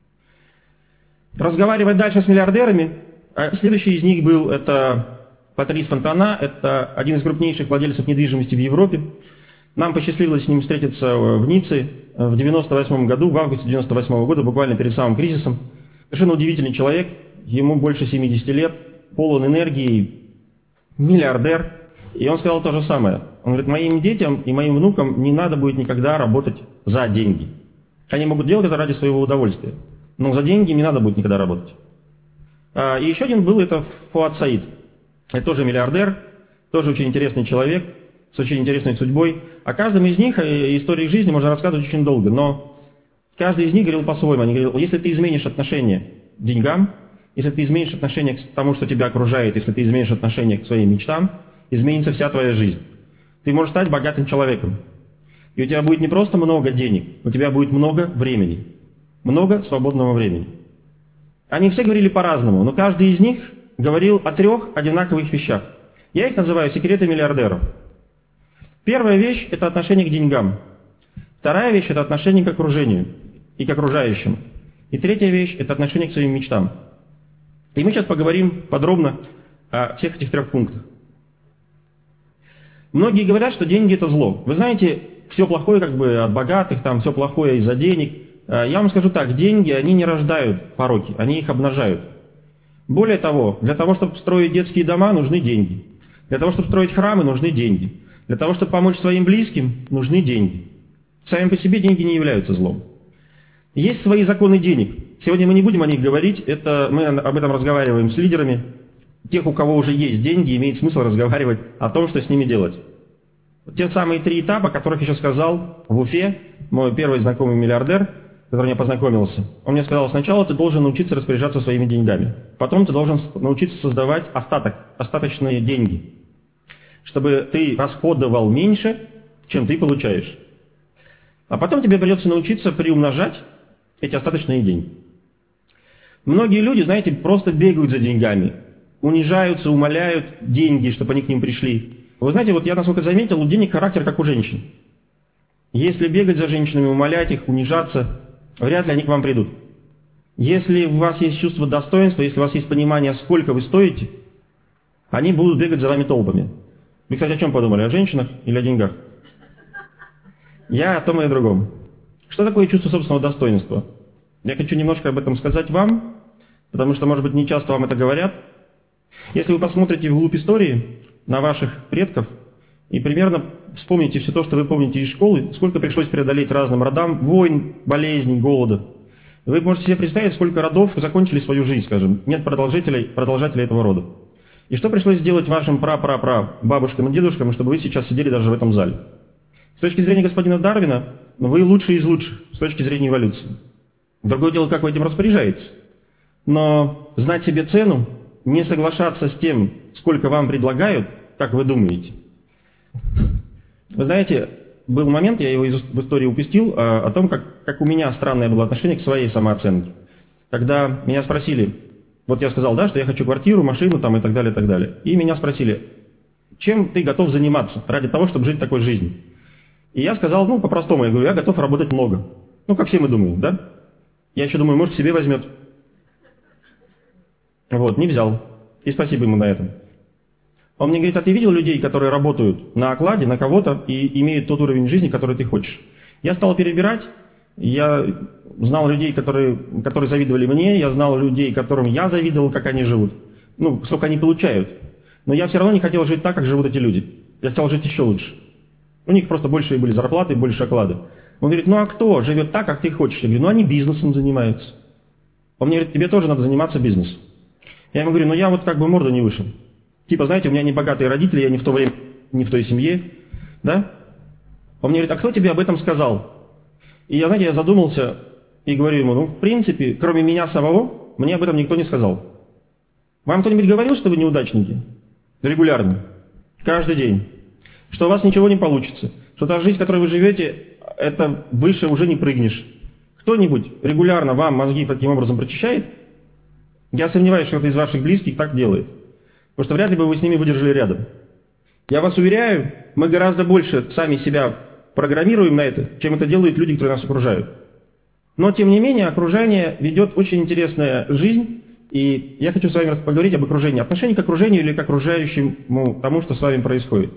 Разговаривать дальше с миллиардерами, следующий из них был, это Патрис Фонтана, это один из крупнейших владельцев недвижимости в Европе. Нам посчастливилось с ним встретиться в Ницце в 98 году, в августе 98 года, буквально перед самым кризисом. Совершенно удивительный человек, ему больше 70 лет, полон энергии, миллиардер. И он сказал то же самое. Он говорит, моим детям и моим внукам не надо будет никогда работать за деньги. Они могут делать это ради своего удовольствия, но за деньги не надо будет никогда работать. И еще один был, это Фуад Саид. Это тоже миллиардер, тоже очень интересный человек, с очень интересной судьбой. О каждом из них истории жизни можно рассказывать очень долго, но каждый из них говорил по-своему. Они говорили, если ты изменишь отношение к деньгам, если ты изменишь отношение к тому, что тебя окружает, если ты изменишь отношение к своим мечтам, изменится вся твоя жизнь. Ты можешь стать богатым человеком. И у тебя будет не просто много денег, у тебя будет много времени. Много свободного времени. Они все говорили по-разному, но каждый из них говорил о 3 одинаковых вещах. Я их называю секреты миллиардеров. Первая вещь – это отношение к деньгам. Вторая вещь – это отношение к окружению и к окружающим. И третья вещь – это отношение к своим мечтам. И мы сейчас поговорим подробно о всех этих 3 пунктах. Многие говорят, что деньги – это зло. Вы знаете, все плохое как бы от богатых, там все плохое из-за денег. Я вам скажу так, деньги, они не рождают пороки, они их обнажают. Более того, для того, чтобы строить детские дома, нужны деньги. Для того, чтобы строить храмы, нужны деньги. Для того, чтобы помочь своим близким, нужны деньги. Сами по себе деньги не являются злом. Есть свои законы денег. Сегодня мы не будем о них говорить, мы об этом разговариваем с лидерами. Тех, у кого уже есть деньги, имеет смысл разговаривать о том, что с ними делать. Те самые 3 этапа, о которых я сейчас сказал в Уфе, мой первый знакомый миллиардер, с которым я познакомился, он мне сказал: сначала ты должен научиться распоряжаться своими деньгами, потом ты должен научиться создавать остаточные деньги, чтобы ты расходовал меньше, чем ты получаешь. А потом тебе придется научиться приумножать эти остаточные деньги. Многие люди, знаете, просто бегают за деньгами, унижаются, умоляют деньги, чтобы они к ним пришли. Вы знаете, вот я, насколько заметил, у денег характер как у женщин. Если бегать за женщинами, умолять их, унижаться, вряд ли они к вам придут. Если у вас есть чувство достоинства, если у вас есть понимание, сколько вы стоите, они будут бегать за вами толпами. Вы, кстати, о чем подумали? О женщинах или о деньгах? Я о том и о другом. Что такое чувство собственного достоинства? Я хочу немножко об этом сказать вам, потому что, может быть, не часто вам это говорят. Если вы посмотрите вглубь истории на ваших предков и примерно вспомните все то, что вы помните из школы, сколько пришлось преодолеть разным родам, войн, болезней, голода. Вы можете себе представить, сколько родов закончили свою жизнь, скажем, нет продолжателей этого рода. И что пришлось сделать вашим бабушкам и дедушкам, чтобы вы сейчас сидели даже в этом зале? С точки зрения господина Дарвина, вы лучший из лучших, с точки зрения эволюции. Другое дело, как вы этим распоряжаетесь. Но знать себе цену, не соглашаться с тем, сколько вам предлагают, как вы думаете. Вы знаете, был момент, я его в истории упустил, о том, как у меня странное было отношение к своей самооценке. Когда меня спросили, вот я сказал, да, что я хочу квартиру, машину там, и так далее, и так далее. И меня спросили, чем ты готов заниматься ради того, чтобы жить такой жизнью? И я сказал, по-простому, я говорю, я готов работать много. Как все мы думаем, да? Я еще думаю, может, к себе возьмет. Не взял. И спасибо ему на этом. Он мне говорит, а ты видел людей, которые работают на окладе, на кого-то и имеют тот уровень жизни, который ты хочешь? Я стал перебирать. Я знал людей, которые завидовали мне. Я знал людей, которым я завидовал, как они живут. Сколько они получают. Но я все равно не хотел жить так, как живут эти люди. Я хотел жить еще лучше. У них просто большие были зарплаты, больше оклады. Он говорит, а кто живет так, как ты хочешь? Я говорю, они бизнесом занимаются. Он мне говорит, тебе тоже надо заниматься бизнесом. Я ему говорю, я морда не выше. Знаете, у меня не богатые родители, я не в то время, не в той семье. Да? Он мне говорит, а кто тебе об этом сказал? И я задумался и говорю ему, в принципе, кроме меня самого, мне об этом никто не сказал. Вам кто-нибудь говорил, что вы неудачники? Регулярно. Каждый день. Что у вас ничего не получится. Что та жизнь, в которой вы живете, это выше уже не прыгнешь. Кто-нибудь регулярно вам мозги таким образом прочищает? Я сомневаюсь, что кто-то из ваших близких так делает. Потому что вряд ли бы вы с ними выдержали рядом. Я вас уверяю, мы гораздо больше сами себя программируем на это, чем это делают люди, которые нас окружают. Но, тем не менее, окружение ведет очень интересная жизнь. И я хочу с вами поговорить об окружении. Отношение к окружению или к окружающему тому, что с вами происходит.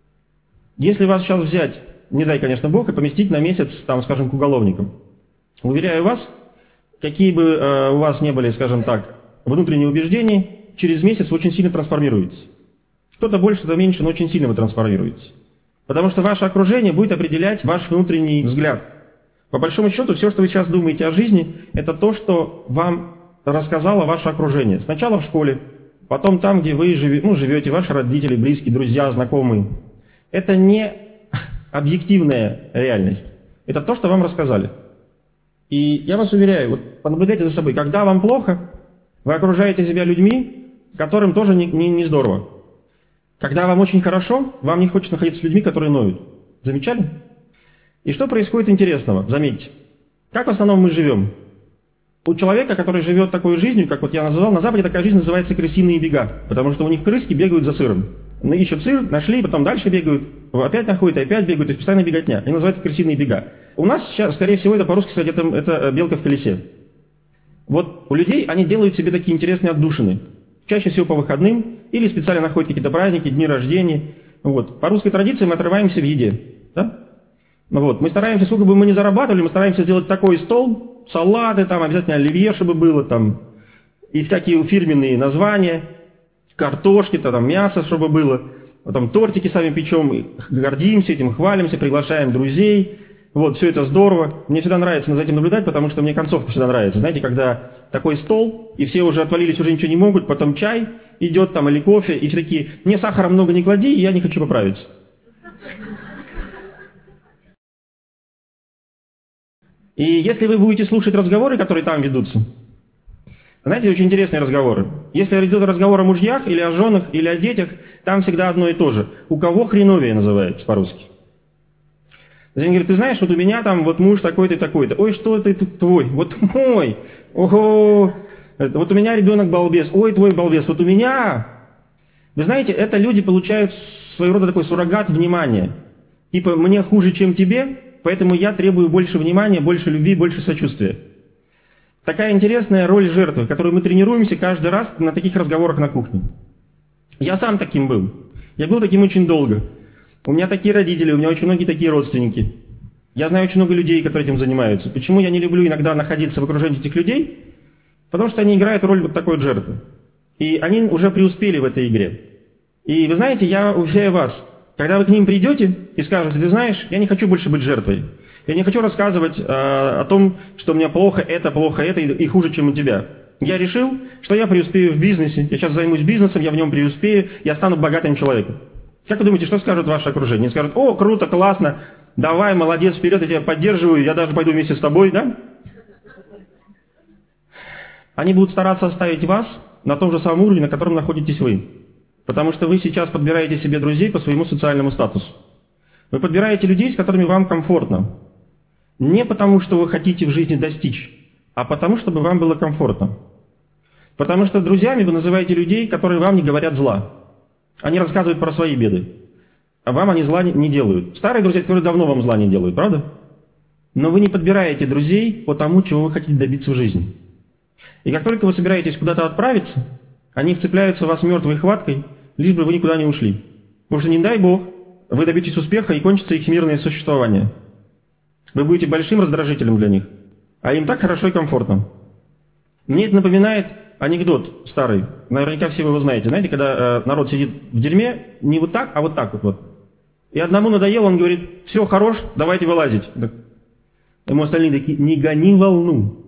Если вас сейчас взять, не дай, конечно, Бог, и поместить на месяц, скажем, к уголовникам. Уверяю вас, какие бы у вас не были, скажем так, внутренние убеждения, через месяц вы очень сильно трансформируетесь. Кто-то больше, кто-то меньше, но очень сильно вы трансформируетесь. Потому что ваше окружение будет определять ваш внутренний взгляд. По большому счету, все, что вы сейчас думаете о жизни, это то, что вам рассказало ваше окружение. Сначала в школе, потом там, где вы живете, ваши родители, близкие, друзья, знакомые. Это не объективная реальность. Это то, что вам рассказали. И я вас уверяю, понаблюдайте за собой. Когда вам плохо, вы окружаете себя людьми, которым тоже не здорово. Когда вам очень хорошо, вам не хочется находиться с людьми, которые ноют. Замечали? И что происходит интересного? Заметьте. Как в основном мы живем? У человека, который живет такой жизнью, как я называл, на Западе такая жизнь называется крысиные бега. Потому что у них крыски бегают за сыром. Ищут сыр, нашли, потом дальше бегают, опять находят, и опять бегают, то есть постоянно беготня. Они называются крысиные бега. У нас сейчас, скорее всего, это по-русски сказать, это белка в колесе. У людей они делают себе такие интересные отдушины. Чаще всего по выходным, или специально находят какие-то праздники, дни рождения. По русской традиции мы отрываемся в еде. Да? Мы стараемся, сколько бы мы ни зарабатывали, мы стараемся сделать такой стол, салаты, обязательно оливье, чтобы было, и всякие фирменные названия, картошки, мясо, чтобы было. потом тортики сами печем, гордимся этим, хвалимся, приглашаем друзей. Вот, все это здорово. Мне всегда нравится за этим наблюдать, потому что мне концовка всегда нравится. Знаете, когда такой стол, и все уже отвалились, уже ничего не могут, потом чай идет там или кофе, и все такие, мне сахара много не клади, и я не хочу поправиться. И если вы будете слушать разговоры, которые там ведутся, знаете, очень интересные разговоры. Если идет разговор о мужьях, или о женах, или о детях, там всегда одно и то же. У кого хреновее называется по-русски. Они говорят, ты знаешь, вот у меня там вот муж такой-то и такой-то. Ой, что ты твой? Вот мой. Ого. Вот у меня ребенок балбес. Ой, твой балбес. Вот у меня. Вы знаете, это люди получают своего рода такой суррогат внимания. Типа, мне хуже, чем тебе, поэтому я требую больше внимания, больше любви, больше сочувствия. Такая интересная роль жертвы, которую мы тренируемся каждый раз на таких разговорах на кухне. Я сам таким был. Я был таким очень долго. У меня такие родители, у меня очень многие такие родственники. Я знаю очень много людей, которые этим занимаются. Почему я не люблю иногда находиться в окружении этих людей? Потому что они играют роль вот такой жертвы. И они уже преуспели в этой игре. И вы знаете, я уверяю вас, когда вы к ним придете и скажете, ты знаешь, я не хочу больше быть жертвой. Я не хочу рассказывать о том, что у меня плохо это и хуже, чем у тебя. Я решил, что я преуспею в бизнесе. Я сейчас займусь бизнесом, я в нем преуспею, я стану богатым человеком. Как вы думаете, что скажут ваше окружение? Они скажут, о, круто, классно, давай, молодец, вперед, я тебя поддерживаю, я даже пойду вместе с тобой, да? Они будут стараться оставить вас на том же самом уровне, на котором находитесь вы. Потому что вы сейчас подбираете себе друзей по своему социальному статусу. Вы подбираете людей, с которыми вам комфортно. Не потому, что вы хотите в жизни достичь, а потому, чтобы вам было комфортно. Потому что друзьями вы называете людей, которые вам не говорят зла. Они рассказывают про свои беды. А вам они зла не делают. Старые друзья, которые давно вам зла не делают, правда? Но вы не подбираете друзей по тому, чего вы хотите добиться в жизни. И как только вы собираетесь куда-то отправиться, они вцепляются в вас мертвой хваткой, лишь бы вы никуда не ушли. Потому что, не дай Бог, вы добьетесь успеха и кончится их мирное существование. Вы будете большим раздражителем для них. А им так хорошо и комфортно. Мне это напоминает анекдот старый. Наверняка все вы его знаете. Знаете, когда народ сидит в дерьме, не вот так, а вот так вот. И одному надоело, он говорит, все, хорош, давайте вылазить. Ему остальные такие, не гони волну.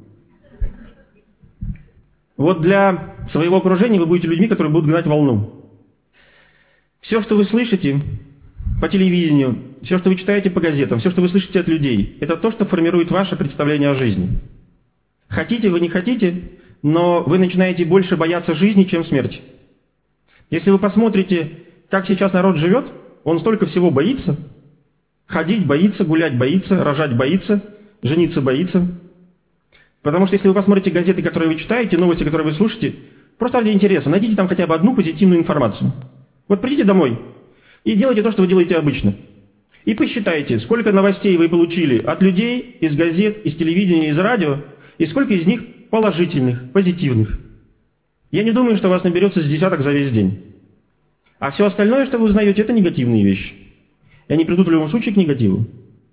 Вот для своего окружения вы будете людьми, которые будут гнать волну. Все, что вы слышите по телевидению, все, что вы читаете по газетам, все, что вы слышите от людей, это то, что формирует ваше представление о жизни. Хотите вы, не хотите, но вы начинаете больше бояться жизни, чем смерти. Если вы посмотрите, как сейчас народ живет, он столько всего боится. Ходить боится, гулять боится, рожать боится, жениться боится. Потому что если вы посмотрите газеты, которые вы читаете, новости, которые вы слушаете, просто ради интереса, найдите там хотя бы одну позитивную информацию. Вот придите домой и делайте то, что вы делаете обычно. И посчитайте, сколько новостей вы получили от людей, из газет, из телевидения, из радио, и сколько из них положительных, позитивных. Я не думаю, что у вас наберется с десяток за весь день. А все остальное, что вы узнаете, это негативные вещи. И они придут в любом случае к негативу.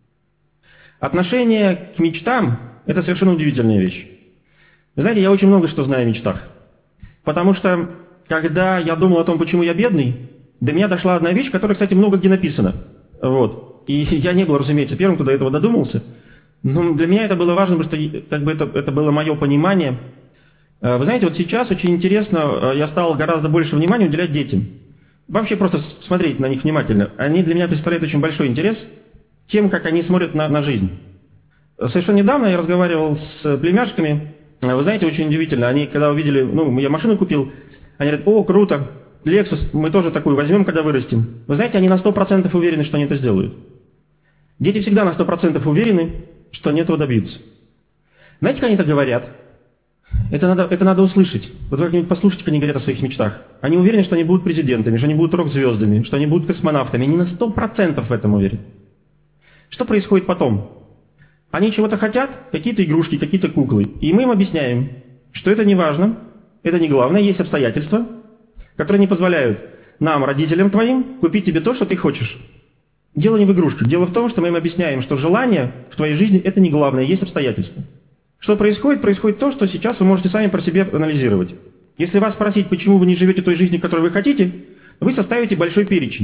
Отношение к мечтам – это совершенно удивительная вещь. Вы знаете, я очень много что знаю о мечтах. Потому что, когда я думал о том, почему я бедный, до меня дошла одна вещь, которая, кстати, много где написана. Вот. И я не был, разумеется, первым, кто до этого додумался. Но для меня это было важно, потому что это было мое понимание. Вы знаете, вот сейчас очень интересно, я стал гораздо больше внимания уделять детям. Вообще просто смотреть на них внимательно. Они для меня представляют очень большой интерес тем, как они смотрят на жизнь. Совершенно недавно я разговаривал с племяшками. Вы знаете, очень удивительно. Они, когда увидели, я машину купил, они говорят, о, круто, Lexus, мы тоже такую возьмем, когда вырастем. Вы знаете, они на 100% уверены, что они это сделают. Дети всегда на 100% уверены, что они этого добьются. Знаете, как они так говорят? Это надо услышать. Вот вы как-нибудь послушайте, как они говорят о своих мечтах. Они уверены, что они будут президентами, что они будут рок-звездами, что они будут космонавтами. Они на 100% в этом уверены. Что происходит потом? Они чего-то хотят, какие-то игрушки, какие-то куклы. И мы им объясняем, что это не важно, это не главное, есть обстоятельства, которые не позволяют нам, родителям твоим, купить тебе то, что ты хочешь. Дело не в игрушках. Дело в том, что мы им объясняем, что желание в твоей жизни – это не главное, есть обстоятельства. Что происходит? Происходит то, что сейчас вы можете сами про себя анализировать. Если вас спросить, почему вы не живете той жизнью, которую вы хотите, вы составите большой перечень.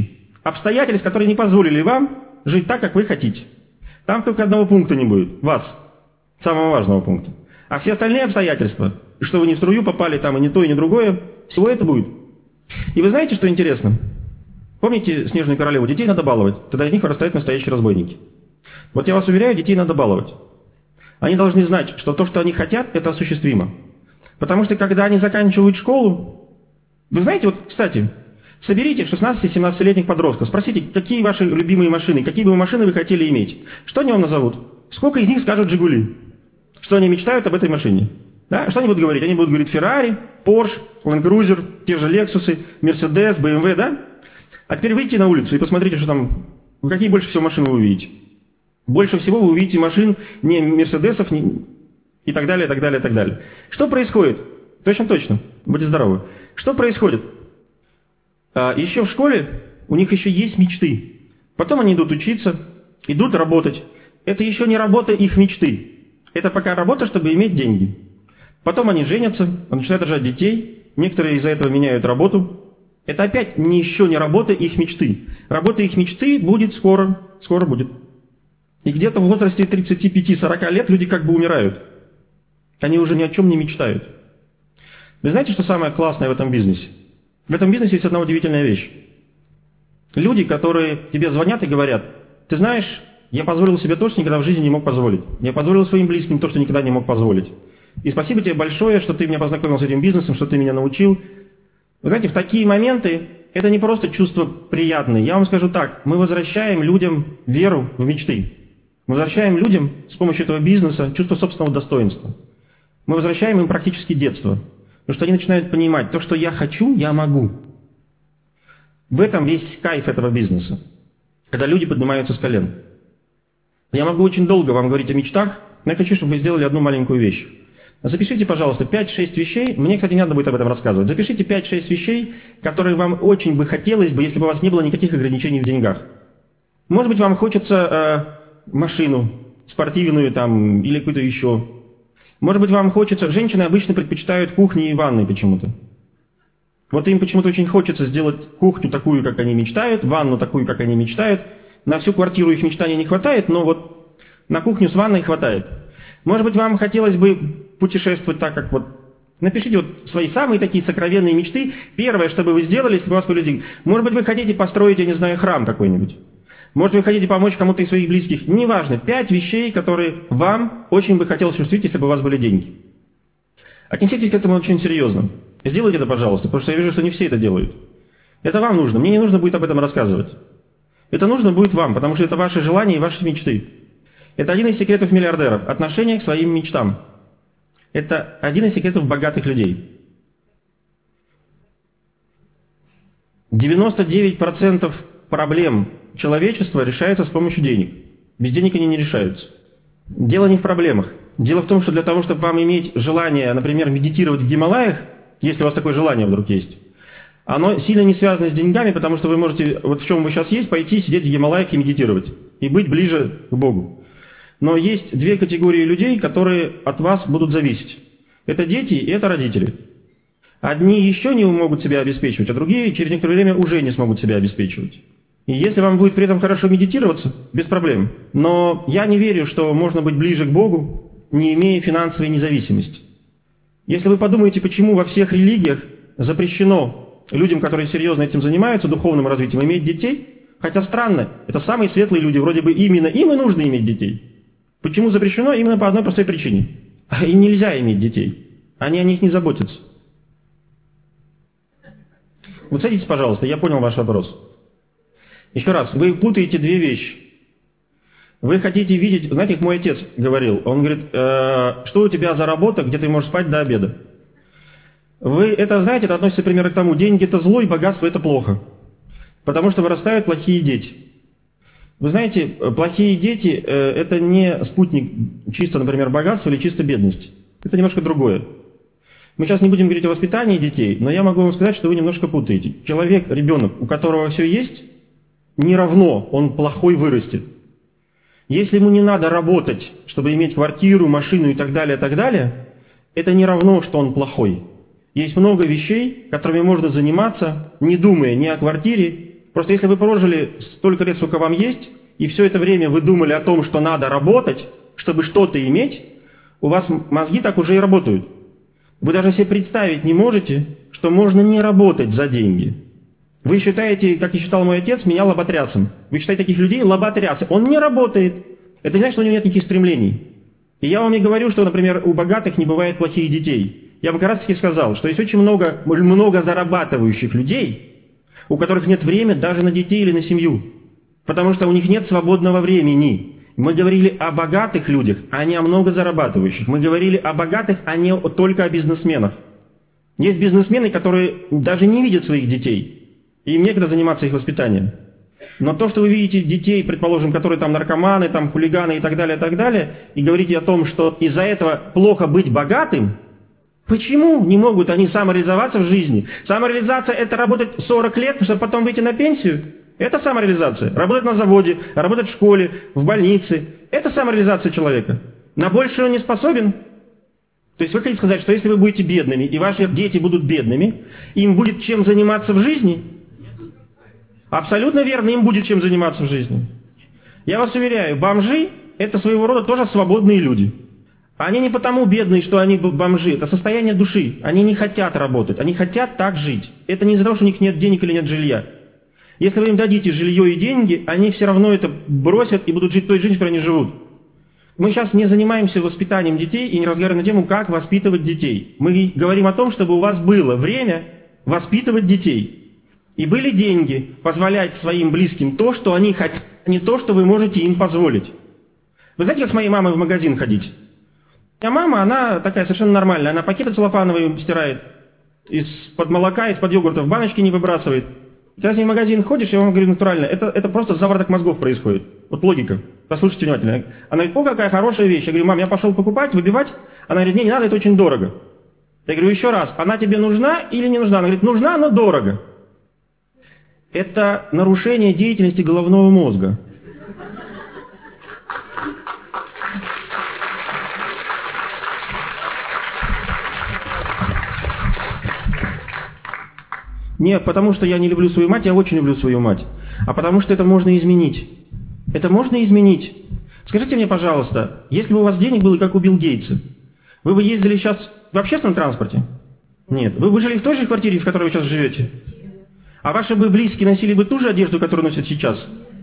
обстоятельств, которые не позволили вам жить так, как вы хотите. Там только одного пункта не будет, вас, самого важного пункта. А все остальные обстоятельства, что вы не в струю попали, там и не то, и не другое, всего это будет. И вы знаете, что интересно? Помните «Снежную королеву»? Детей надо баловать, тогда из них вырастают настоящие разбойники. Вот я вас уверяю, детей надо баловать. Они должны знать, что то, что они хотят, это осуществимо. Потому что когда они заканчивают школу, вы знаете, вот, кстати, соберите 16-17-летних подростков, спросите, какие ваши любимые машины, какие бы машины вы хотели иметь. Что они вам назовут? Сколько из них скажут «Жигули»? Что они мечтают об этой машине? Да? Что они будут говорить? Они будут говорить «Феррари», «Порш», «Ленд Крузер», те же «Лексусы», «Мерседес», «БМВ», да? А теперь выйдите на улицу и посмотрите, что там, какие больше всего машин вы увидите. Больше всего вы увидите машин не «Мерседесов», не... и так далее, и так далее, и так далее. Что происходит? Точно, будьте здоровы. Что происходит? Еще в школе у них еще есть мечты. Потом они идут учиться, идут работать. Это еще не работа их мечты. Это пока работа, чтобы иметь деньги. Потом они женятся, начинают рожать детей. Некоторые из-за этого меняют работу. Это опять еще не работа их мечты. Работа их мечты будет скоро будет. И где-то в возрасте 35-40 лет люди как бы умирают. Они уже ни о чем не мечтают. Вы знаете, что самое классное в этом бизнесе? В этом бизнесе есть одна удивительная вещь. Люди, которые тебе звонят и говорят, ты знаешь, я позволил себе то, что никогда в жизни не мог позволить. Я позволил своим близким то, что никогда не мог позволить. И спасибо тебе большое, что ты меня познакомил с этим бизнесом, что ты меня научил. Вы знаете, в такие моменты это не просто чувство приятное. Я вам скажу так, мы возвращаем людям веру в мечты. Мы возвращаем людям с помощью этого бизнеса чувство собственного достоинства. Мы возвращаем им практически детство. Потому что они начинают понимать, то, что я хочу, я могу. В этом весь кайф этого бизнеса. Когда люди поднимаются с колен. Я могу очень долго вам говорить о мечтах, но я хочу, чтобы вы сделали одну маленькую вещь. Запишите, пожалуйста, 5-6 вещей, мне, кстати, не надо будет об этом рассказывать. Запишите 5-6 вещей, которые вам очень бы хотелось бы, если бы у вас не было никаких ограничений в деньгах. Может быть, вам хочется машину спортивную там, или какую-то еще. Может быть, вам хочется... Женщины обычно предпочитают кухни и ванны почему-то. Вот им почему-то очень хочется сделать кухню такую, как они мечтают, ванну такую, как они мечтают. На всю квартиру их мечтаний не хватает, но вот на кухню с ванной хватает. Может быть, вам хотелось бы путешествовать так, как вот... Напишите вот свои самые такие сокровенные мечты. Первое, что бы вы сделали, если бы у вас были деньги. Может быть, вы хотите построить, я не знаю, храм какой-нибудь. Может, вы хотите помочь кому-то из своих близких. Неважно. 5 вещей, которые вам очень бы хотелось осуществить, если бы у вас были деньги. Отнеситесь к этому очень серьезно. Сделайте это, пожалуйста, потому что я вижу, что не все это делают. Это вам нужно. Мне не нужно будет об этом рассказывать. Это нужно будет вам, потому что это ваши желания и ваши мечты. Это один из секретов миллиардеров. Отношение к своим мечтам. Это один из секретов богатых людей. 99% проблем человечества решается с помощью денег. Без денег они не решаются. Дело не в проблемах. Дело в том, что для того, чтобы вам иметь желание, например, медитировать в Гималаях, если у вас такое желание вдруг есть, оно сильно не связано с деньгами, потому что вы можете, вот в чем вы сейчас есть, пойти сидеть в Гималаях и медитировать. И быть ближе к Богу. Но есть 2 категории людей, которые от вас будут зависеть. Это дети и это родители. Одни еще не могут себя обеспечивать, а другие через некоторое время уже не смогут себя обеспечивать. И если вам будет при этом хорошо медитироваться, без проблем. Но я не верю, что можно быть ближе к Богу, не имея финансовой независимости. Если вы подумаете, почему во всех религиях запрещено людям, которые серьезно этим занимаются, духовным развитием, иметь детей, хотя странно, это самые светлые люди, вроде бы именно им и нужно иметь детей. Почему запрещено? Именно по одной простой причине. И нельзя иметь детей. Они о них не заботятся. Вот садитесь, пожалуйста, я понял ваш вопрос. Еще раз, вы путаете 2 вещи. Вы хотите видеть, знаете, как мой отец говорил, он говорит, что у тебя за работа, где ты можешь спать до обеда. Вы это знаете, это относится примерно к тому, деньги это зло и богатство это плохо. Потому что вырастают плохие дети. Вы знаете, плохие дети это не спутник чисто, например, богатства или чисто бедности. Это немножко другое. Мы сейчас не будем говорить о воспитании детей, но я могу вам сказать, что вы немножко путаете. Человек, ребенок, у которого все есть, не равно он плохой вырастет. Если ему не надо работать, чтобы иметь квартиру, машину и так далее, это не равно, что он плохой. Есть много вещей, которыми можно заниматься, не думая ни о квартире, Просто если вы прожили столько лет, сколько вам есть, и все это время вы думали о том, что надо работать, чтобы что-то иметь, у вас мозги так уже и работают. Вы даже себе представить не можете, что можно не работать за деньги. Вы считаете, как и считал мой отец, меня лоботрясом. Вы считаете таких людей лоботрясы. Он не работает. Это не значит, что у него нет никаких стремлений. И я вам не говорю, что, например, у богатых не бывает плохих детей. Я бы как раз таки сказал, что есть очень много зарабатывающих людей, у которых нет времени даже на детей или на семью. Потому что у них нет свободного времени. Мы говорили о богатых людях, а не о много зарабатывающих. Мы говорили о богатых, а не только о бизнесменах. Есть бизнесмены, которые даже не видят своих детей. И им некогда заниматься их воспитанием. Но то, что вы видите детей, предположим, которые там наркоманы, там хулиганы и так далее, и говорите о том, что из-за этого плохо быть богатым, почему не могут они самореализоваться в жизни? Самореализация – это работать 40 лет, чтобы потом выйти на пенсию? Это самореализация. Работать на заводе, работать в школе, в больнице – это самореализация человека. На большее он не способен. То есть вы хотите сказать, что если вы будете бедными, и ваши дети будут бедными, им будет чем заниматься в жизни? Абсолютно верно, им будет чем заниматься в жизни. Я вас уверяю, бомжи – это своего рода тоже свободные люди. Они не потому бедные, что они бомжи, это состояние души. Они не хотят работать, они хотят так жить. Это не из-за того, что у них нет денег или нет жилья. Если вы им дадите жилье и деньги, они все равно это бросят и будут жить той жизнью, в которой они живут. Мы сейчас не занимаемся воспитанием детей и не разговариваем на тему, как воспитывать детей. Мы говорим о том, чтобы у вас было время воспитывать детей. И были деньги позволять своим близким то, что они хотят, а не то, что вы можете им позволить. Вы знаете, как с моей мамой в магазин ходить? А мама, она такая совершенно нормальная. Она пакеты целлофановые стирает, из-под молока, из-под йогурта в баночки не выбрасывает. Когда с ней в магазин ходишь, я вам говорю натурально, это просто завороток мозгов происходит. Вот логика. Послушайте внимательно. Она говорит, о, какая хорошая вещь. Я говорю, мам, я пошел покупать, выбивать. Она говорит, не надо, это очень дорого. Я говорю, еще раз, она тебе нужна или не нужна? Она говорит, нужна, но дорого. Это нарушение деятельности головного мозга. Не потому, что я не люблю свою мать, я очень люблю свою мать. А потому, что это можно изменить. Это можно изменить. Скажите мне, пожалуйста, если бы у вас денег было, как у Билл Гейтса, вы бы ездили сейчас в общественном транспорте? Нет. Вы бы жили в той же квартире, в которой вы сейчас живете? А ваши бы близкие носили бы ту же одежду, которую носят сейчас?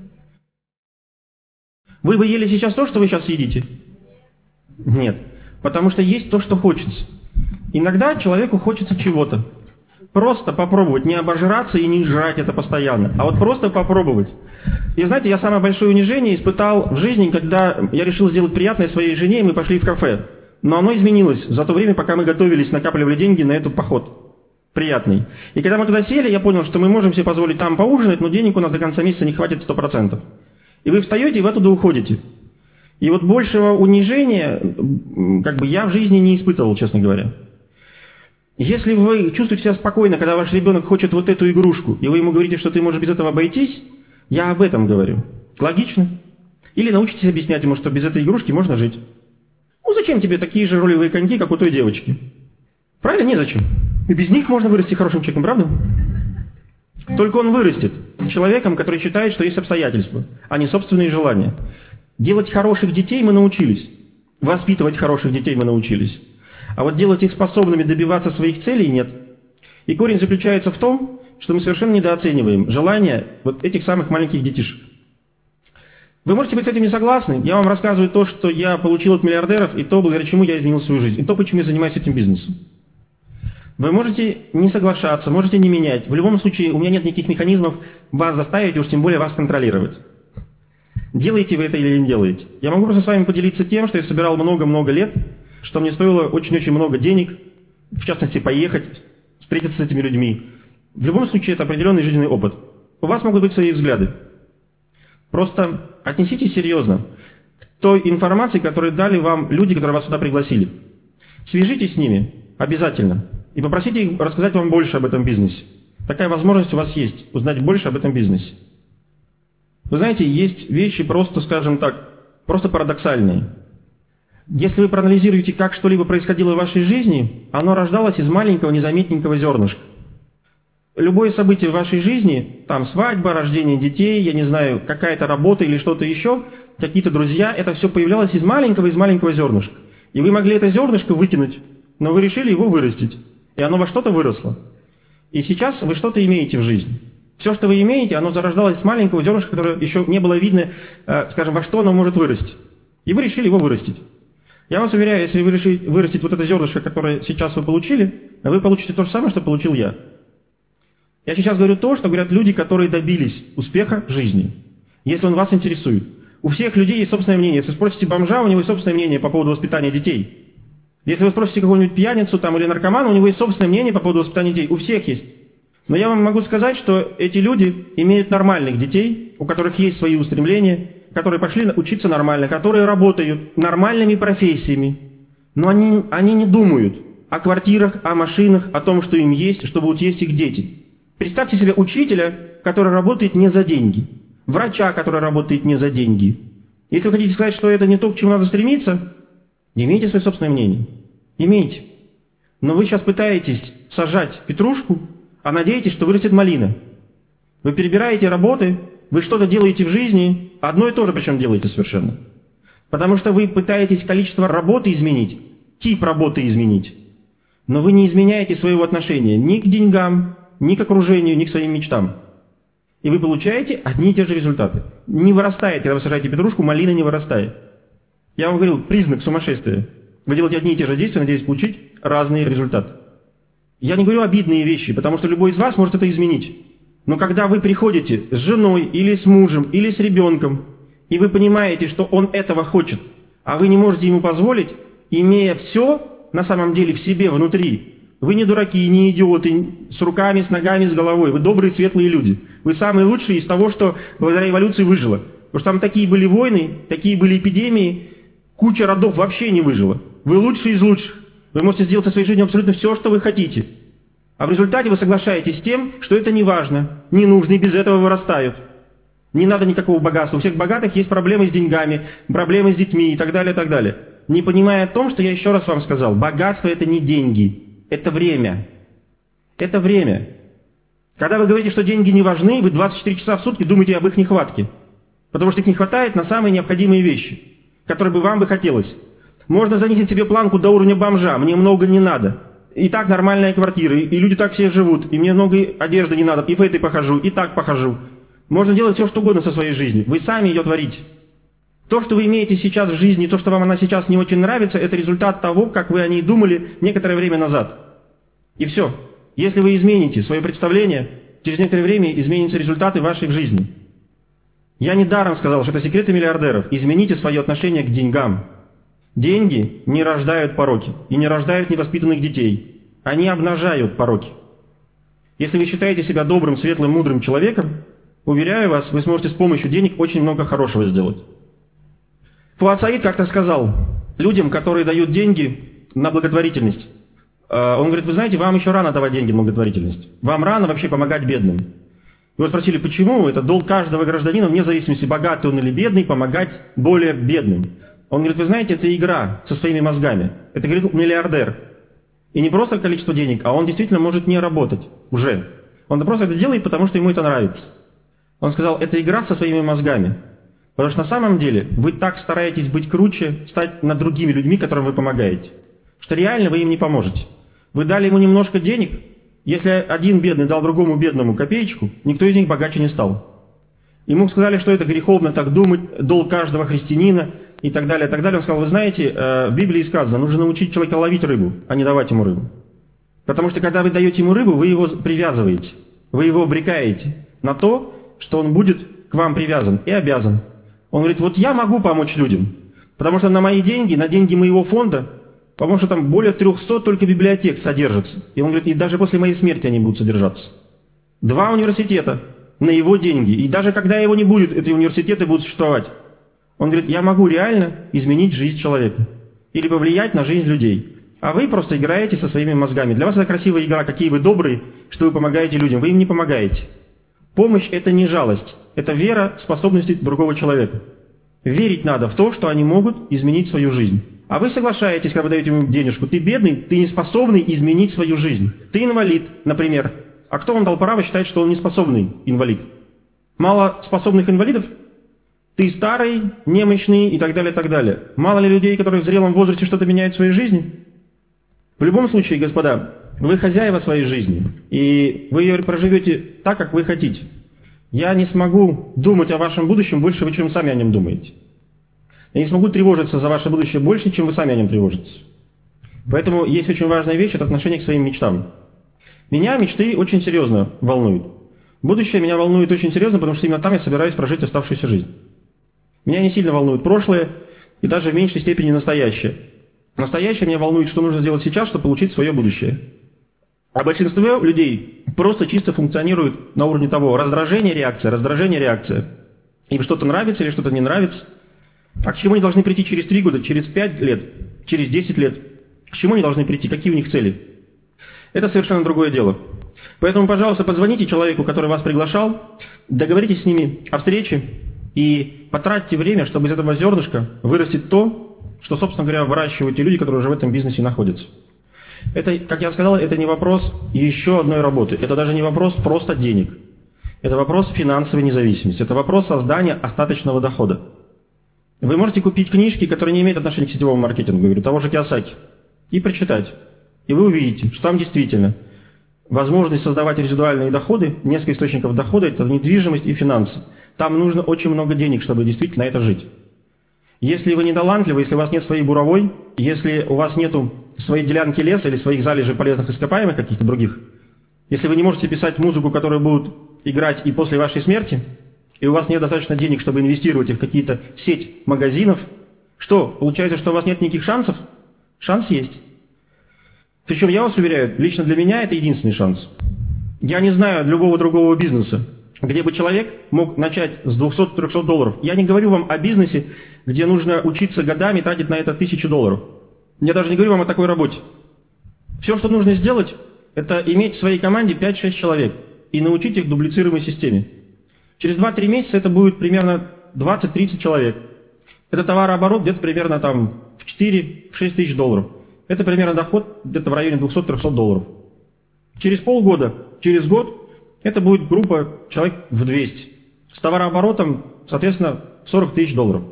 Вы бы ели сейчас то, что вы сейчас едите? Нет. Потому что есть то, что хочется. Иногда человеку хочется чего-то. Просто попробовать, не обожраться и не жрать это постоянно, а вот просто попробовать. И знаете, я самое большое унижение испытал в жизни, когда я решил сделать приятное своей жене, и мы пошли в кафе. Но оно изменилось за то время, пока мы готовились, накапливали деньги на этот поход. Приятный. И когда мы туда сели, я понял, что мы можем себе позволить там поужинать, но денег у нас до конца месяца не хватит 100%. И вы встаете и вы оттуда уходите. И вот большего унижения я в жизни не испытывал, честно говоря. Если вы чувствуете себя спокойно, когда ваш ребенок хочет вот эту игрушку, и вы ему говорите, что ты можешь без этого обойтись, я об этом говорю. Логично? Или научитесь объяснять ему, что без этой игрушки можно жить. Ну зачем тебе такие же ролевые коньки, как у той девочки? Правильно? Незачем. И без них можно вырасти хорошим человеком, правда? Только он вырастет человеком, который считает, что есть обстоятельства, а не собственные желания. Делать хороших детей мы научились. Воспитывать хороших детей мы научились. А вот делать их способными добиваться своих целей нет. И корень заключается в том, что мы совершенно недооцениваем желания вот этих самых маленьких детишек. Вы можете быть с этим не согласны. Я вам рассказываю то, что я получил от миллиардеров, и то, благодаря чему я изменил свою жизнь, и то, почему я занимаюсь этим бизнесом. Вы можете не соглашаться, можете не менять. В любом случае, у меня нет никаких механизмов вас заставить, уж тем более вас контролировать. Делаете вы это или не делаете. Я могу просто с вами поделиться тем, что я собирал много-много лет, что мне стоило очень-очень много денег, в частности, поехать, встретиться с этими людьми. В любом случае, это определенный жизненный опыт. У вас могут быть свои взгляды. Просто отнеситесь серьезно к той информации, которую дали вам люди, которые вас сюда пригласили. Свяжитесь с ними обязательно и попросите их рассказать вам больше об этом бизнесе. Такая возможность у вас есть, узнать больше об этом бизнесе. Вы знаете, есть вещи просто, скажем так, просто парадоксальные. Если вы проанализируете, как что-либо происходило в вашей жизни, оно рождалось из маленького незаметненького зернышка. любое событие в вашей жизни, там свадьба, рождение детей, я не знаю, какая-то работа или что-то еще, какие-то друзья, это все появлялось из маленького зернышка. И вы могли это зернышко выкинуть, но вы решили его вырастить. И оно во что-то выросло. И сейчас вы что-то имеете в жизни. Все, что вы имеете, оно зарождалось с маленького зернышка, которое еще не было видно, скажем, во что оно может вырасти. И вы решили его вырастить. Я вас уверяю, если вы решите вырастить вот это зернышко, которое сейчас вы получили, вы получите то же самое, что получил я. Я сейчас говорю то, что говорят люди, которые добились успеха в жизни. Если он вас интересует. У всех людей есть собственное мнение. Если спросите бомжа, у него есть собственное мнение по поводу воспитания детей. Если вы спросите какого-нибудь пьяницу там, или наркомана, у него есть собственное мнение по поводу воспитания детей. У всех есть. Но я вам могу сказать, что эти люди имеют нормальных детей, у которых есть свои устремления, которые пошли учиться нормально, которые работают нормальными профессиями. Но они не думают о квартирах, о машинах, о том, что им есть, что будут есть их дети. Представьте себе учителя, который работает не за деньги. Врача, который работает не за деньги. Если вы хотите сказать, что это не то, к чему надо стремиться, имейте свое собственное мнение. Имейте. Но вы сейчас пытаетесь сажать петрушку, а надеетесь, что вырастет малина. Вы перебираете работы, вы что-то делаете в жизни, одно и то же причем делаете совершенно. Потому что вы пытаетесь количество работы изменить, тип работы изменить. Но вы не изменяете своего отношения ни к деньгам, ни к окружению, ни к своим мечтам. И вы получаете одни и те же результаты. Не вырастает, когда вы сажаете петрушку, малина не вырастает. Я вам говорил, признак сумасшествия. Вы делаете одни и те же действия, надеясь получить разные результаты. Я не говорю обидные вещи, потому что любой из вас может это изменить. Но когда вы приходите с женой, или с мужем, или с ребенком, и вы понимаете, что он этого хочет, а вы не можете ему позволить, имея все на самом деле в себе, внутри, вы не дураки, не идиоты, с руками, с ногами, с головой. Вы добрые, светлые люди. Вы самые лучшие из того, что благодаря эволюции выжило. Потому что там такие были войны, такие были эпидемии, куча родов вообще не выжила. Вы лучшие из лучших. Вы можете сделать со своей жизнью абсолютно все, что вы хотите. А в результате вы соглашаетесь с тем, что это не важно, не нужно, и без этого вырастают. Не надо никакого богатства. У всех богатых есть проблемы с деньгами, проблемы с детьми и так далее, и так далее. Не понимая о том, что я еще раз вам сказал, богатство это не деньги. Это время. Это время. Когда вы говорите, что деньги не важны, вы 24 часа в сутки думаете об их нехватке. Потому что их не хватает на самые необходимые вещи, которые бы вам бы хотелось. Можно занизить себе планку до уровня бомжа, мне много не надо. И так нормальная квартира, и люди так все живут, и мне много одежды не надо, и в этой похожу, и так похожу. Можно делать все, что угодно со своей жизнью. Вы сами ее творите. То, что вы имеете сейчас в жизни, то, что вам она сейчас не очень нравится, это результат того, как вы о ней думали некоторое время назад. И все. Если вы измените свое представление, через некоторое время изменятся результаты вашей жизни. Я недаром сказал, что это секреты миллиардеров. Измените свое отношение к деньгам. Деньги не рождают пороки и не рождают невоспитанных детей. Они обнажают пороки. Если вы считаете себя добрым, светлым, мудрым человеком, уверяю вас, вы сможете с помощью денег очень много хорошего сделать. Фуад Саид как-то сказал людям, которые дают деньги на благотворительность. Он говорит, вы знаете, вам еще рано давать деньги на благотворительность. Вам рано вообще помогать бедным. Его спросили, почему? Это долг каждого гражданина, вне зависимости, богатый он или бедный, помогать более бедным. Он говорит, вы знаете, это игра со своими мозгами. Это говорит миллиардер. И не просто количество денег, а он действительно может не работать уже. Он просто это делает, потому что ему это нравится. Он сказал, это игра со своими мозгами. Потому что на самом деле вы так стараетесь быть круче, стать над другими людьми, которым вы помогаете, что реально вы им не поможете. Вы дали ему немножко денег, если один бедный дал другому бедному копеечку, никто из них богаче не стал. Ему сказали, что это греховно так думать, долг каждого христианина и так далее, и так далее. Он сказал, вы знаете, в Библии сказано, нужно научить человека ловить рыбу, а не давать ему рыбу. Потому что когда вы даете ему рыбу, вы его привязываете, вы его обрекаете на то, что он будет к вам привязан и обязан. Он говорит, вот я могу помочь людям, потому что на мои деньги, на деньги моего фонда, потому что там более 300 только библиотек содержится. И он говорит, и даже после моей смерти они будут содержаться. 2 университета на его деньги. И даже когда его не будет, эти университеты будут существовать. Он говорит, я могу реально изменить жизнь человека. Или повлиять на жизнь людей. А вы просто играете со своими мозгами. Для вас это красивая игра, какие вы добрые, что вы помогаете людям. Вы им не помогаете. Помощь – это не жалость. Это вера в способности другого человека. Верить надо в то, что они могут изменить свою жизнь. А вы соглашаетесь, когда вы даете ему денежку. Ты бедный, ты не способный изменить свою жизнь. Ты инвалид, например. А кто вам дал право считать, что он неспособный инвалид? Мало способных инвалидов? Ты старый, немощный и так далее, и так далее. Мало ли людей, которые в зрелом возрасте что-то меняют в своей жизни? В любом случае, господа, вы хозяева своей жизни, и вы ее проживете так, как вы хотите. Я не смогу думать о вашем будущем больше, чем вы сами о нем думаете. Я не смогу тревожиться за ваше будущее больше, чем вы сами о нем тревожитесь. Поэтому есть очень важная вещь – это отношение к своим мечтам. Меня мечты очень серьезно волнуют. Будущее меня волнует очень серьезно, потому что именно там я собираюсь прожить оставшуюся жизнь. Меня не сильно волнует прошлое и даже в меньшей степени настоящее. Настоящее меня волнует, что нужно сделать сейчас, чтобы получить свое будущее. А большинство людей просто чисто функционируют на уровне того раздражение, реакция. Им что-то нравится или что-то не нравится. А к чему они должны прийти через 3 года, через 5 лет, через 10 лет? К чему они должны прийти? Какие у них цели? Это совершенно другое дело. Поэтому, пожалуйста, позвоните человеку, который вас приглашал, договоритесь с ними о встрече и потратьте время, чтобы из этого зернышка вырастет то, что, собственно говоря, выращивают те люди, которые уже в этом бизнесе находятся. Это, как я сказал, это не вопрос еще одной работы. Это даже не вопрос просто денег. Это вопрос финансовой независимости. Это вопрос создания остаточного дохода. Вы можете купить книжки, которые не имеют отношения к сетевому маркетингу, говорю, того же Кийосаки, и прочитать. И вы увидите, что там действительно возможность создавать резидуальные доходы, несколько источников дохода – это недвижимость и финансы. Там нужно очень много денег, чтобы действительно на это жить. Если вы не талантливы, если у вас нет своей буровой, если у вас нет своей делянки леса или своих залежей полезных ископаемых каких-то других, если вы не можете писать музыку, которую будут играть и после вашей смерти, и у вас нет достаточно денег, чтобы инвестировать их в какие-то сеть магазинов, что, получается, что у вас нет никаких шансов? Шанс есть. Причем, я вас уверяю, лично для меня это единственный шанс. Я не знаю любого другого бизнеса, где бы человек мог начать с 200-300 долларов. Я не говорю вам о бизнесе, где нужно учиться годами, тратить на это $1000. Я даже не говорю вам о такой работе. Все, что нужно сделать, это иметь в своей команде 5-6 человек и научить их дублицируемой системе. Через 2-3 месяца это будет примерно 20-30 человек. Это товарооборот где-то примерно там в 4-6 тысяч долларов. Это примерно доход где-то в районе 200-300 долларов. Через полгода, через год, это будет группа человек в 200. С товарооборотом, соответственно, 40 тысяч долларов.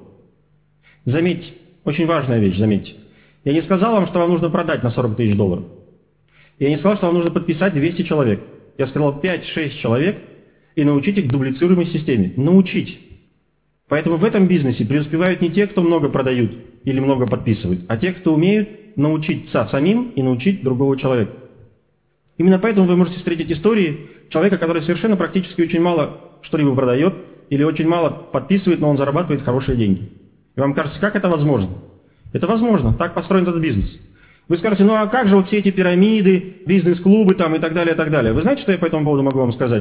Заметьте, очень важная вещь, заметьте. Я не сказал вам, что вам нужно продать на 40 тысяч долларов. Я не сказал, что вам нужно подписать 200 человек. Я сказал 5-6 человек и научить их дублицируемой системе. Научить. Поэтому в этом бизнесе преуспевают не те, кто много продают или много подписывают, а те, кто умеют научиться самим и научить другого человека. Именно поэтому вы можете встретить истории человека, который совершенно практически очень мало что-либо продает или очень мало подписывает, но он зарабатывает хорошие деньги. И вам кажется, как это возможно? Это возможно, так построен этот бизнес. Вы скажете, ну а как же вот все эти пирамиды, бизнес-клубы там и так далее, и так далее. Вы знаете, что я по этому поводу могу вам сказать?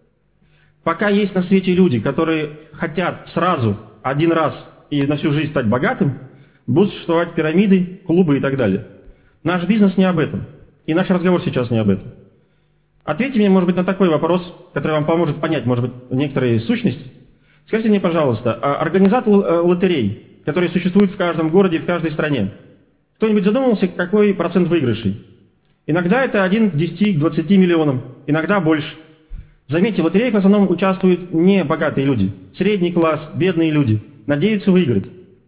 Пока есть на свете люди, которые хотят сразу, один раз и на всю жизнь стать богатым, будут существовать пирамиды, клубы и так далее. Наш бизнес не об этом. И наш разговор сейчас не об этом. Ответьте мне, может быть, на такой вопрос, который вам поможет понять, может быть, некоторые сущности. Скажите мне, пожалуйста, организатор лотерей, которые существуют в каждом городе и в каждой стране, кто-нибудь задумывался, какой процент выигрышей? Иногда это 1 к 10, к 20 миллионам, иногда больше. Заметьте, в лотереях в основном участвуют не богатые люди, средний класс, бедные люди, надеются выиграть.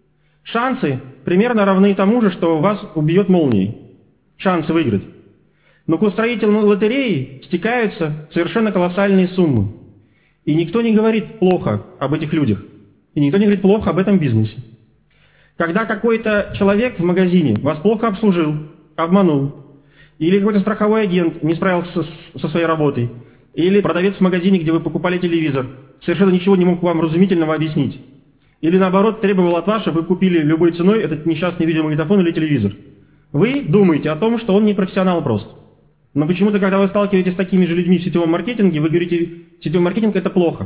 Шансы примерно равны тому же, что вас убьет молнией. Шансы выиграть. Но к устроителям лотереи стекаются совершенно колоссальные суммы. И никто не говорит плохо об этих людях. И никто не говорит плохо об этом бизнесе. Когда какой-то человек в магазине вас плохо обслужил, обманул, или какой-то страховой агент не справился со своей работой, или продавец в магазине, где вы покупали телевизор, совершенно ничего не мог вам разумительного объяснить, или наоборот требовал от вас, чтобы вы купили любой ценой этот несчастный видеомагнитофон или телевизор, вы думаете о том, что он не профессионал просто. Но почему-то, когда вы сталкиваетесь с такими же людьми в сетевом маркетинге, вы говорите, сетевой маркетинг – это плохо.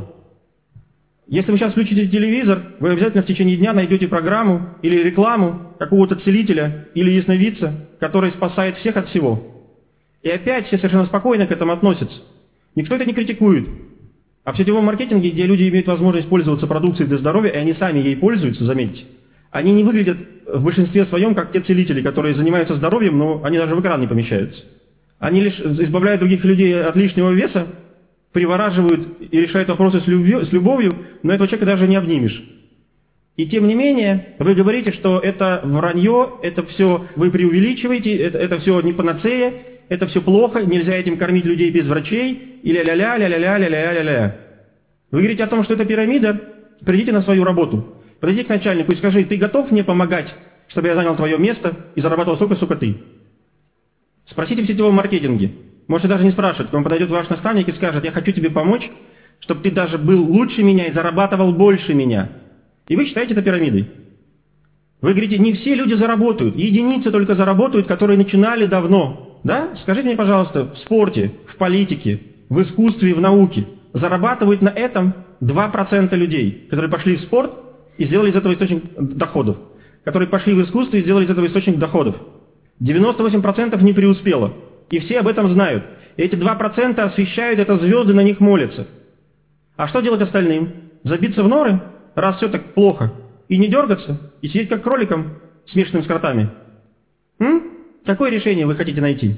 Если вы сейчас включите телевизор, вы обязательно в течение дня найдете программу или рекламу какого-то целителя или ясновидца, который спасает всех от всего. И опять все совершенно спокойно к этому относятся. Никто это не критикует. А в сетевом маркетинге, где люди имеют возможность пользоваться продукцией для здоровья, и они сами ей пользуются, заметьте, они не выглядят в большинстве своем как те целители, которые занимаются здоровьем, но они даже в экран не помещаются. Они лишь избавляют других людей от лишнего веса, привораживают и решают вопросы с любовью, но этого человека даже не обнимешь. И тем не менее, вы говорите, что это вранье, это все вы преувеличиваете, это все не панацея, это все плохо, нельзя этим кормить людей без врачей, и ля-ля-ля, ля-ля-ля, ля-ля-ля-ля. Вы говорите о том, что это пирамида, придите на свою работу, подойди к начальнику и скажи, ты готов мне помогать, чтобы я занял твое место и зарабатывал столько, сколько ты? Спросите в сетевом маркетинге. Можете даже не спрашивать, к вам подойдет ваш наставник и скажет, я хочу тебе помочь, чтобы ты даже был лучше меня и зарабатывал больше меня. И вы считаете это пирамидой. Вы говорите, не все люди заработают, единицы только заработают, которые начинали давно. Да? Скажите мне, пожалуйста, в спорте, в политике, в искусстве, в науке зарабатывают на этом 2% людей, которые пошли в спорт и сделали из этого источник доходов, которые пошли в искусство и сделали из этого источник доходов. 98% не преуспело. И все об этом знают. И эти 2% освещают это звезды, на них молятся. А что делать остальным? Забиться в норы, раз все так плохо, и не дергаться, и сидеть как кроликом, смешанным с кротами? Какое решение вы хотите найти?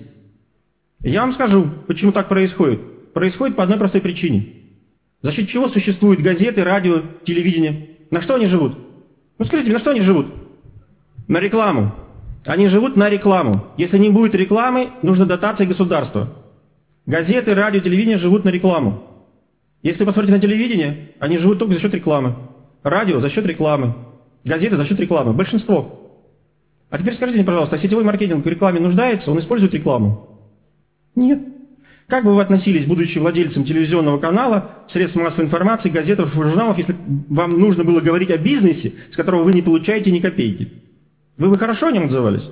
Я вам скажу, почему так происходит. Происходит по одной простой причине. За счет чего существуют газеты, радио, телевидение? На что они живут? Ну скажите мне, на что они живут? На рекламу. Они живут на рекламу. Если не будет рекламы, нужна дотация государства. Газеты, радио, телевидение живут на рекламу. Если вы посмотрите на телевидение, они живут только за счет рекламы. Радио за счет рекламы. Газеты за счет рекламы. Большинство. А теперь скажите мне, пожалуйста, а сетевой маркетинг в рекламе нуждается? Он использует рекламу? Нет. Как бы вы относились, будучи владельцем телевизионного канала, средств массовой информации, газет, журналов, если вам нужно было говорить о бизнесе, с которого вы не получаете ни копейки? Вы бы хорошо о нем отзывались?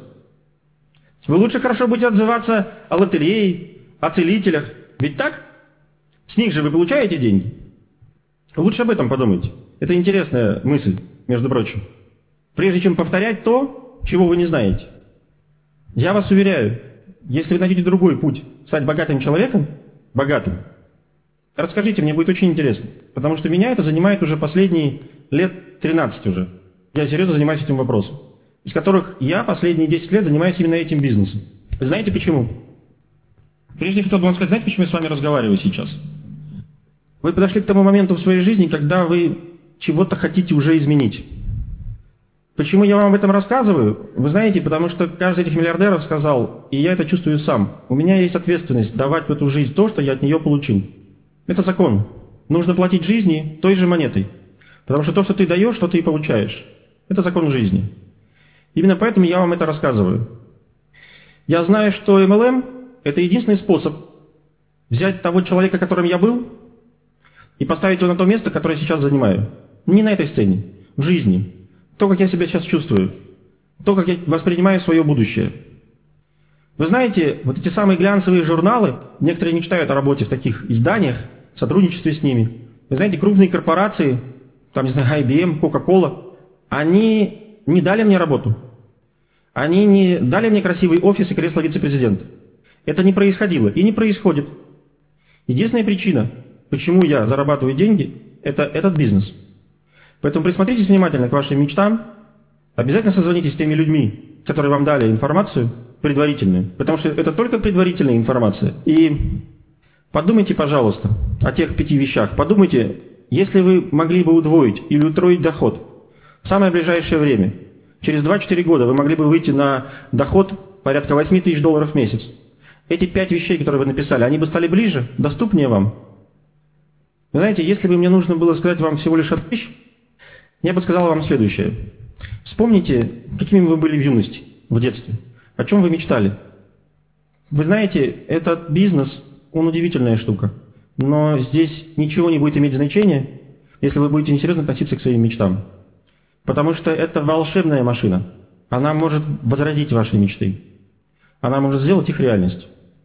Вы лучше хорошо будете отзываться о лотерее, о целителях. Ведь так? С них же вы получаете деньги. Лучше об этом подумайте. Это интересная мысль, между прочим. Прежде чем повторять то, чего вы не знаете. Я вас уверяю, если вы найдете другой путь стать богатым человеком, богатым, расскажите, мне будет очень интересно. Потому что меня это занимает уже последние лет 13 уже. Я серьезно занимаюсь этим вопросом. Из которых я последние 10 лет занимаюсь именно этим бизнесом. Вы знаете почему? Прежде я хотел бы вам сказать, знаете, почему я с вами разговариваю сейчас? Вы подошли к тому моменту в своей жизни, когда вы чего-то хотите уже изменить. Почему я вам об этом рассказываю? Вы знаете, потому что каждый из этих миллиардеров сказал, и я это чувствую сам, у меня есть ответственность давать в эту жизнь то, что я от нее получил. Это закон. Нужно платить жизни той же монетой. Потому что то, что ты даешь, то ты и получаешь. Это закон жизни. Именно поэтому я вам это рассказываю. Я знаю, что MLM – это единственный способ взять того человека, которым я был, и поставить его на то место, которое я сейчас занимаю. Не на этой сцене, в жизни. То, как я себя сейчас чувствую. То, как я воспринимаю свое будущее. Вы знаете, вот эти самые глянцевые журналы, некоторые мечтают о работе в таких изданиях, в сотрудничестве с ними. Вы знаете, крупные корпорации, там, не знаю, IBM, Coca-Cola, они не дали мне работу. Они не дали мне красивый офис и кресло вице-президента. Это не происходило и не происходит. Единственная причина, почему я зарабатываю деньги, это этот бизнес. Поэтому присмотритесь внимательно к вашим мечтам. Обязательно созвонитесь с теми людьми, которые вам дали информацию предварительную. Потому что это только предварительная информация. И подумайте, пожалуйста, о тех 5 вещах. Подумайте, если вы могли бы удвоить или утроить доход в самое ближайшее время, через 2-4 года вы могли бы выйти на доход порядка $8 тысяч в месяц. Эти 5 вещей, которые вы написали, они бы стали ближе, доступнее вам. Вы знаете, если бы мне нужно было сказать вам всего лишь одну вещь, я бы сказал вам следующее. Вспомните, какими вы были в юности, в детстве. О чем вы мечтали? Вы знаете, этот бизнес, он удивительная штука. Но здесь ничего не будет иметь значения, если вы будете несерьезно относиться к своим мечтам. Потому что это волшебная машина. Она может возродить ваши мечты. Она может сделать их реальность.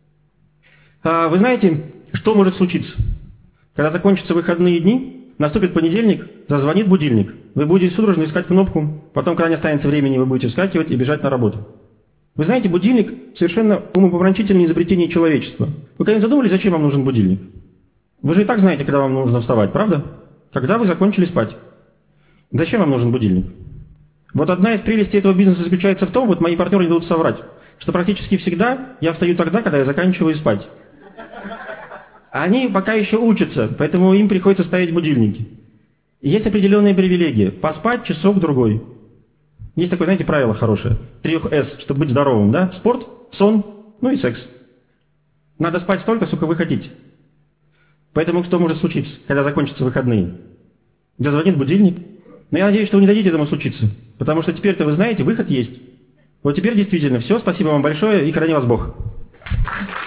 Вы знаете, что может случиться? Когда закончатся выходные дни, наступит понедельник, зазвонит будильник. Вы будете судорожно искать кнопку, потом, когда не останется времени, вы будете вскакивать и бежать на работу. Вы знаете, будильник – совершенно умопомрачительное изобретение человечества. Вы когда-нибудь задумались, зачем вам нужен будильник? Вы же и так знаете, когда вам нужно вставать, правда? Когда вы закончили спать. Зачем вам нужен будильник? Вот одна из прелестей этого бизнеса заключается в том, вот мои партнеры не дадут соврать, что практически всегда я встаю тогда, когда я заканчиваю спать. Они пока еще учатся, поэтому им приходится ставить будильники. И есть определенные привилегии. Поспать часок-другой. Есть такое, знаете, правило хорошее. 3 С, чтобы быть здоровым, да? Спорт, сон, ну и секс. Надо спать столько, сколько вы хотите. Поэтому что может случиться, когда закончатся выходные? Зазвонит будильник. Но я надеюсь, что вы не дадите этому случиться. Потому что теперь-то вы знаете, выход есть. Вот теперь действительно все. Спасибо вам большое и храни вас Бог.